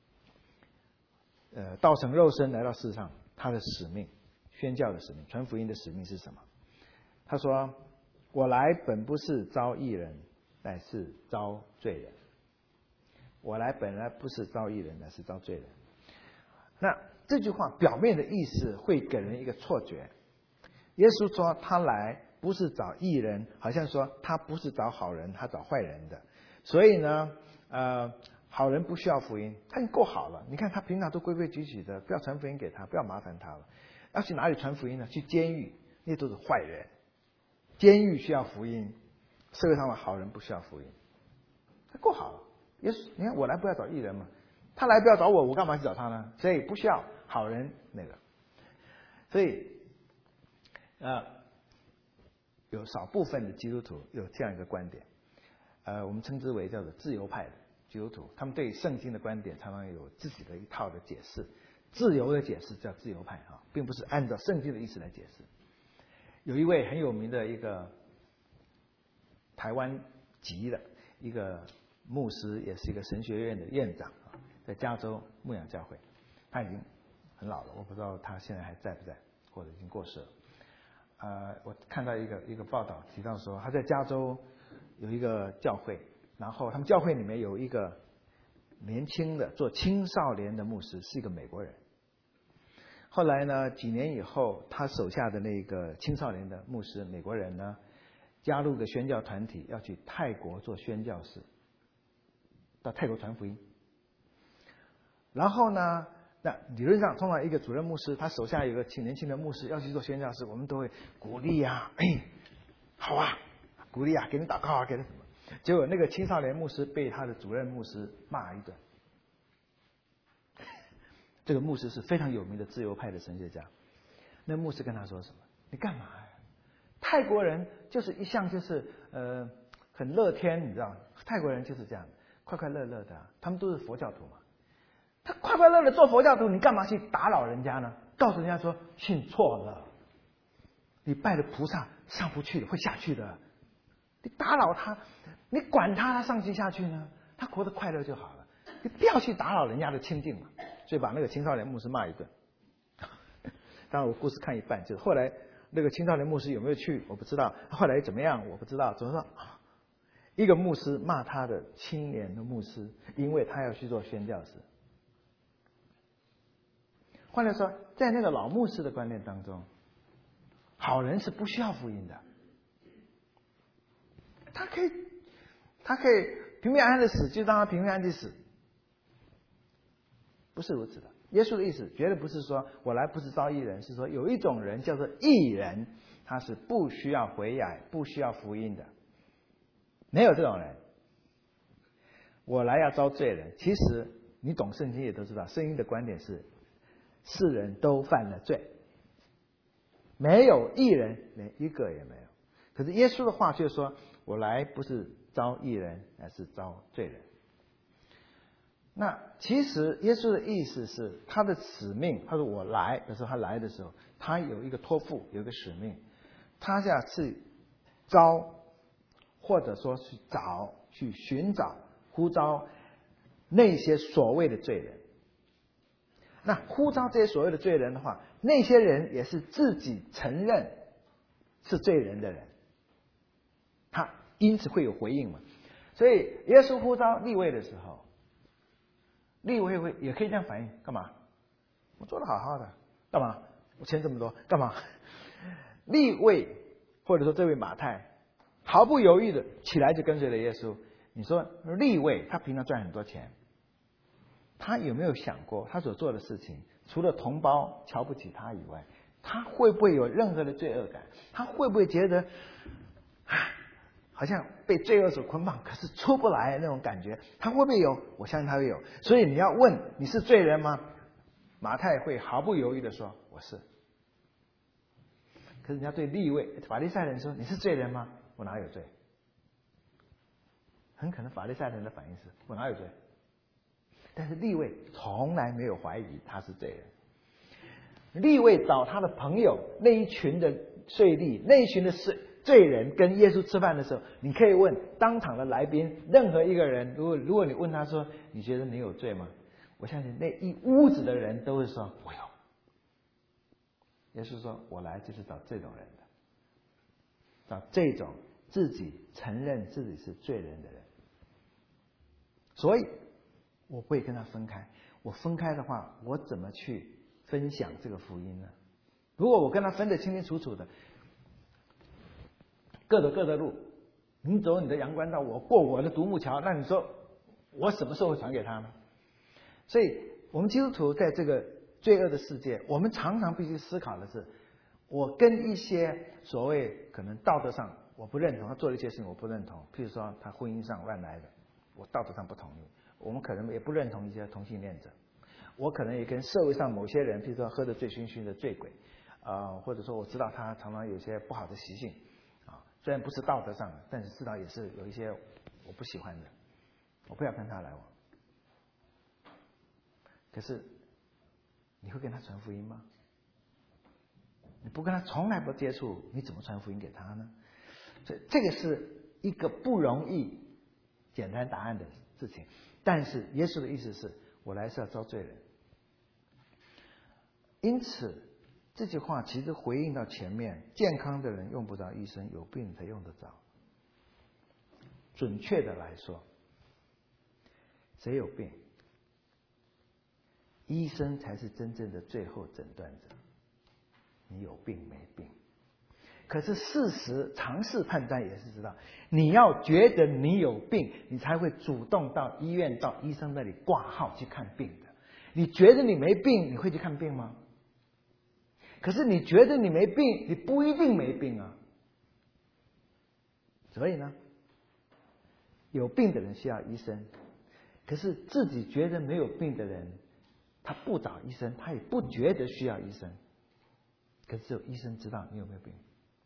Speaker 1: 呃道成肉身来到世上他的使命。宣教的使命，传福音的使命是什么？他说：“我来本不是招义人，乃是招罪人。我来本来不是招义人，乃是招罪人。”那这句话表面的意思会给人一个错觉。耶稣说他来不是找义人，好像说他不是找好人，他找坏人的。所以呢，呃，好人不需要福音，他已经够好了。你看他平常都规规矩矩的，不要传福音给他，不要麻烦他了。要去哪里传福音呢？去监狱，那些都是坏人。监狱需要福音，社会上的好人不需要福音，他够好了。耶稣，你看我来不要找义人嘛，他来不要找我，我干嘛去找他呢？所以不需要好人那个。所以，呃，有少部分的基督徒有这样一个观点，呃，我们称之为叫做自由派的基督徒，他们对圣经的观点常常有自己的一套的解释。自由的解释叫自由派啊，并不是按照圣经的意思来解释。有一位很有名的一个台湾籍的一个牧师，也是一个神学院的院长啊，在加州牧养教会，他已经很老了，我不知道他现在还在不在，或者已经过世了。呃，我看到一个一个报道提到说，他在加州有一个教会，然后他们教会里面有一个年轻的做青少年的牧师，是一个美国人。后来呢，几年以后，他手下的那个青少年的牧师，美国人呢，加入个宣教团体，要去泰国做宣教士，到泰国传福音。然后呢，那理论上，通常一个主任牧师，他手下有个年轻的牧师要去做宣教士，我们都会鼓励啊，哎，好啊，鼓励啊，给你祷告啊，给你什么。结果那个青少年牧师被他的主任牧师骂一顿。这个牧师是非常有名的自由派的神学家。那牧师跟他说什么？你干嘛呀？泰国人就是一向就是呃很乐天，你知道吗？泰国人就是这样，快快乐乐的、啊，他们都是佛教徒嘛。他快快乐乐做佛教徒，你干嘛去打扰人家呢？告诉人家说信错了，你拜的菩萨上不去的，会下去的。你打扰他，你管他，他上去下去呢？他活得快乐就好了。你不要去打扰人家的清净嘛。所以把那个青少年牧师骂一顿。当然我故事看一半，就是后来那个青少年牧师有没有去我不知道，后来怎么样我不知道。总之说一个牧师骂他的青年的牧师，因为他要去做宣教士。换句话说，在那个老牧师的观念当中，好人是不需要福音的，他可以他可以平平安安的死，就让他平平安安的死。不是如此的。耶稣的意思绝对不是说我来不是招义人，是说有一种人叫做义人，他是不需要悔改，不需要福音的，没有这种人。我来要招罪人，其实你懂圣经也都知道，圣经的观点是世人都犯了罪，没有义人，连一个也没有。可是耶稣的话却说，我来不是招义人，而是招罪人。那其实耶稣的意思是他的使命，他说我来的时候，他来的时候，他有一个托付，有一个使命，他要去招，或者说去找，去寻找，呼召那些所谓的罪人。那呼召这些所谓的罪人的话，那些人也是自己承认是罪人的人，他因此会有回应嘛。所以耶稣呼召利未的时候，利未会也可以这样反应，干嘛？我做得好好的，干嘛？我钱这么多，干嘛？利未或者说这位马太毫不犹豫的起来就跟随了耶稣。你说利未他平常赚很多钱，他有没有想过他所做的事情，除了同胞瞧不起他以外，他会不会有任何的罪恶感？他会不会觉得好像被罪恶所捆绑，可是出不来那种感觉？他会不会有？我相信他会有。所以你要问你是罪人吗？马太会毫不犹豫的说我是。可是你要对利未法利赛人说你是罪人吗？我哪有罪？很可能法利赛人的反应是我哪有罪？但是利未从来没有怀疑他是罪人。利未找他的朋友那一群的税吏，那一群的罪罪人跟耶稣吃饭的时候，你可以问当场的来宾任何一个人，如果如果你问他说你觉得你有罪吗？我相信那一屋子的人都会说我有。耶稣说我来就是找这种人的，找这种自己承认自己是罪人的人。所以我不会跟他分开。我分开的话，我怎么去分享这个福音呢？如果我跟他分得清清楚楚的，各走各的路，你走你的阳关道，我过我的独木桥，那你说我什么时候会传给他呢？所以我们基督徒在这个罪恶的世界，我们常常必须思考的是，我跟一些所谓可能道德上我不认同，他做了一些事情我不认同，譬如说他婚姻上乱来的，我道德上不同意。我们可能也不认同一些同性恋者，我可能也跟社会上某些人，譬如说喝得醉醺醺的醉鬼，啊、呃，或者说我知道他常常有一些不好的习性，啊，虽然不是道德上的，但是至少也是有一些我不喜欢的，我不要跟他来往。可是你会跟他传福音吗？你不跟他从来不接触，你怎么传福音给他呢？所以这个是一个不容易简单答案的事情。但是耶稣的意思是我来是要招罪人。因此这句话其实回应到前面，健康的人用不着医生，有病才用得着。准确的来说，谁有病，医生才是真正的最后诊断者。你有病没病？可是事实常识判断也是知道，你要觉得你有病，你才会主动到医院到医生那里挂号去看病的。你觉得你没病，你会去看病吗？可是你觉得你没病，你不一定没病啊。所以呢，有病的人需要医生，可是自己觉得没有病的人，他不找医生，他也不觉得需要医生。可是只有医生知道你有没有病。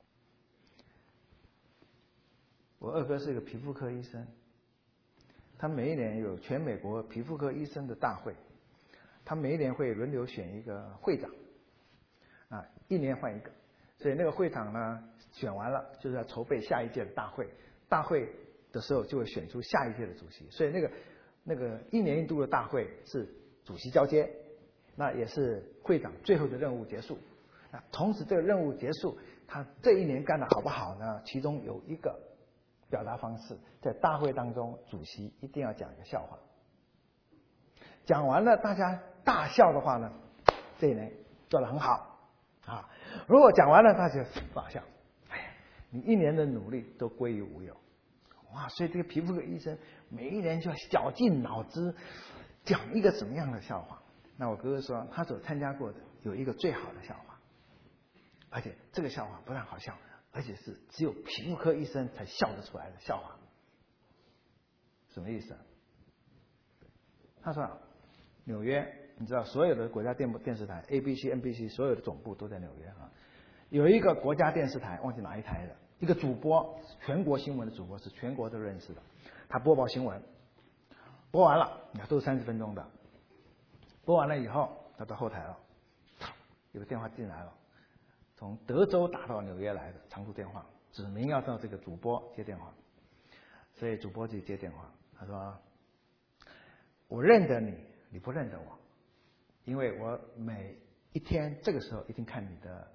Speaker 1: 我二哥是一个皮肤科医生，他每一年有全美国皮肤科医生的大会，他每一年会轮流选一个会长，啊，一年换一个，所以那个会长呢选完了，就是要筹备下一届的大会，大会的时候就会选出下一届的主席，所以那个那个一年一度的大会是主席交接，那也是会长最后的任务结束。那同时这个任务结束，他这一年干得好不好呢？其中有一个表达方式，在大会当中，主席一定要讲一个笑话。讲完了，大家大笑的话呢，这一年做得很好啊。如果讲完了，大家不好笑，哎呀，你一年的努力都归于无有。哇，所以这个皮肤科医生每一年就要绞尽脑汁讲一个什么样的笑话。那我哥哥说，他所参加过的有一个最好的笑话，而且这个笑话不但好笑，而且是只有皮肤科医生才笑得出来的笑话。什么意思啊？他说纽约，你知道所有的国家电电视台 A B C、N B C 所有的总部都在纽约啊。有一个国家电视台，忘记哪一台了，一个主播，全国新闻的主播，是全国都认识的。他播报新闻，播完了，都是三十分钟的。播完了以后，他到后台了，有个电话进来了，从德州打到纽约来的长途电话，指明要到这个主播接电话，所以主播就接电话。他说：“我认得你，你不认得我，因为我每一天这个时候一定看你的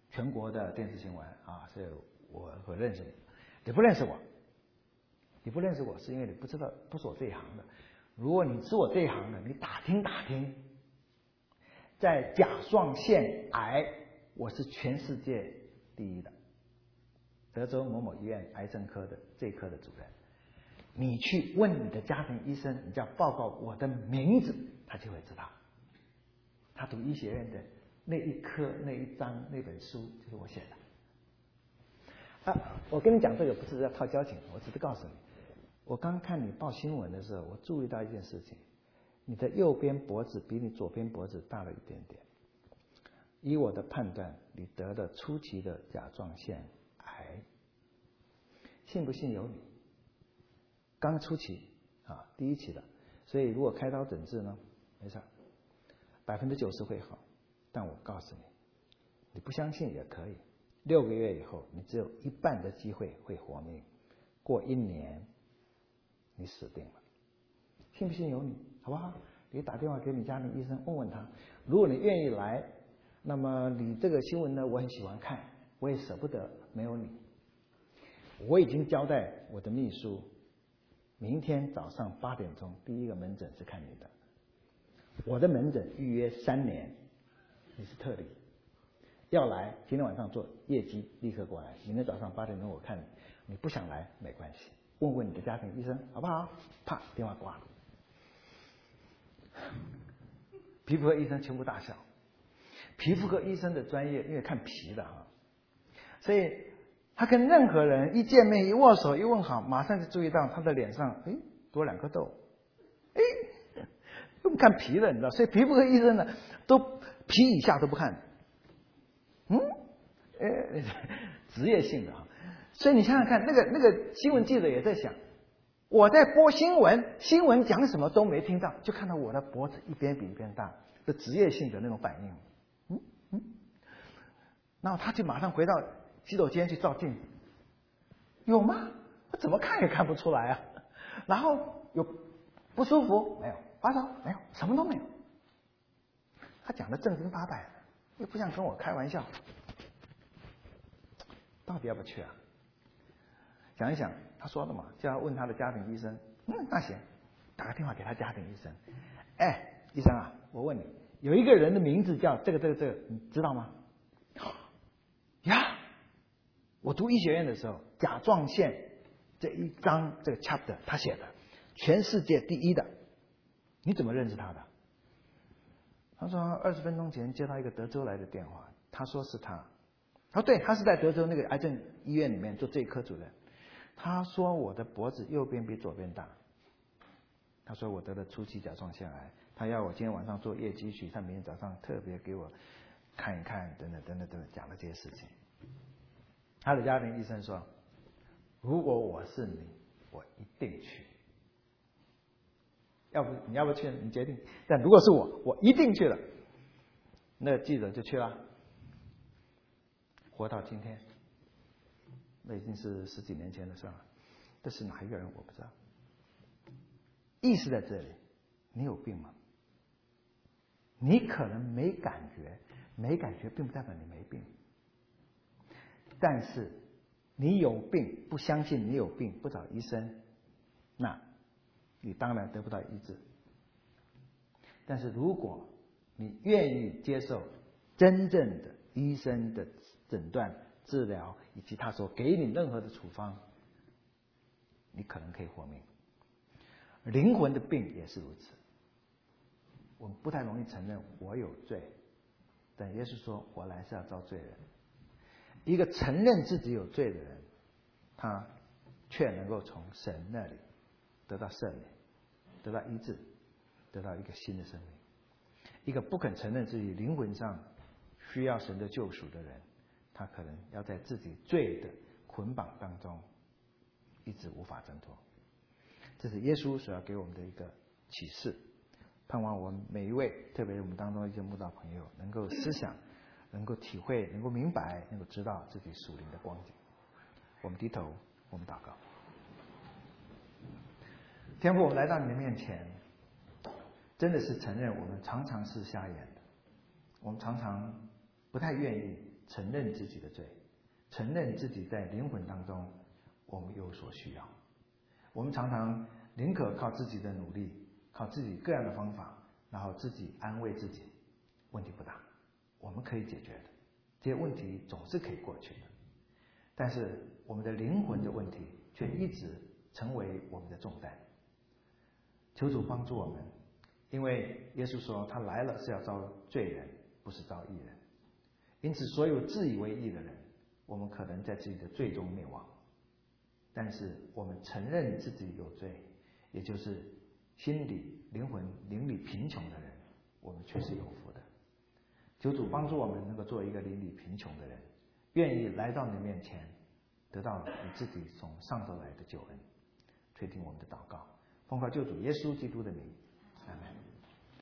Speaker 1: 全国的电视新闻啊，所以我会认识你。你不认识我，你不认识我是因为你不知道，不是我这一行的。如果你是我这一行的，你打听打听，在甲状腺癌，我是全世界第一的，德州某某医院癌症科的这一科的主任。你去问你的家庭医生，你只要报告我的名字，他就会知道。他读医学院的那一科那一章那本书就是我写的。啊，我跟你讲这个不是要套交情，我只是告诉你，我刚看你报新闻的时候，我注意到一件事情，你的右边脖子比你左边脖子大了一点点。以我的判断，你得了初期的甲状腺癌，信不信由你。刚初期啊，第一期的，所以如果开刀诊治呢，没事，百分之九十会好。但我告诉你，你不相信也可以，六个月以后，你只有一半的机会会活命，过一年，你死定了。信不信由你，好不好？你打电话给你家庭医生问问他，如果你愿意来，那么你这个新闻呢，我很喜欢看，我也舍不得没有你。我已经交代我的秘书，明天早上八点钟第一个门诊是看你的。我的门诊预约三年，你是特例，要来今天晚上做业绩立刻过来，明天早上八点钟我看你，你不想来没关系，问问你的家庭医生好不好？啪，电话挂了。皮肤科医生全部大笑。皮肤科医生的专业因为看皮的啊，所以他跟任何人一见面一握手一问好，马上就注意到他的脸上哎多两颗痘，哎又不看皮的，你知道，所以皮肤科医生呢都皮以下都不看，嗯，呃，职业性的啊，所以你想想看，那个那个新闻记者也在想，我在播新闻，新闻讲什么都没听到，就看到我的脖子一边比一边大，的职业性的那种反应。嗯嗯，然后他就马上回到洗手间去照镜子，有吗？我怎么看也看不出来啊。然后有不舒服没有？发烧没有？什么都没有。他讲的正经八百，又不像跟我开玩笑。到底要不要去啊？想一想，他说了嘛，就要问他的家庭医生。嗯，那行，打个电话给他家庭医生。哎，医生啊，我问你，有一个人的名字叫这个这个这个，你知道吗？呀，我读医学院的时候，甲状腺这一章这个 chapter 他写的，全世界第一的。你怎么认识他的？他说二十分钟前接到一个德州来的电话，他说是他。哦，对，他是在德州那个癌症医院里面做这一科主任。他说我的脖子右边比左边大。他说我得了初期甲状腺癌，他要我今天晚上做夜机许，他明天早上特别给我看一看，等等等等等等，讲了这些事情。他的家庭医生说，如果我是你，我一定去。要不你要不去，你决定。但如果是我，我一定去了。那记者就去了，活到今天，那已经是十几年前的事了。这是哪一个人我不知道。意思在这里，你有病吗？你可能没感觉，没感觉并不代表你没病。但是你有病，不相信你有病，不找医生，那你当然得不到医治。但是如果你愿意接受真正的医生的诊断、治疗，以及他所给你任何的处方，你可能可以活命。灵魂的病也是如此。我们不太容易承认我有罪，但耶稣说我来是要招罪人。一个承认自己有罪的人，他却能够从神那里得到赦免，得到医治，得到一个新的生命。一个不肯承认自己灵魂上需要神的救赎的人，他可能要在自己罪的捆绑当中一直无法挣脱。这是耶稣所要给我们的一个启示，盼望我们每一位，特别是我们当中的一些慕道朋友，能够思想，能够体会，能够明白，能够知道自己属灵的光景。我们低头，我们祷告。天父，我们来到你的面前，真的是承认我们常常是瞎眼的，我们常常不太愿意承认自己的罪，承认自己在灵魂当中我们有所需要。我们常常宁可靠自己的努力，靠自己各样的方法，然后自己安慰自己，问题不大，我们可以解决的，这些问题总是可以过去的。但是我们的灵魂的问题却一直成为我们的重担。求主帮助我们，因为耶稣说他来了是要招罪人，不是招义人。因此所有自以为义的人，我们可能在自己的罪中灭亡。但是我们承认自己有罪，也就是心里灵魂灵里贫穷的人，我们却是有福的。求主帮助我们能够做一个灵里贫穷的人，愿意来到你面前，得到你自己从上头来的救恩。垂听我们的祷告，奉靠救主耶稣基督的名，阿们。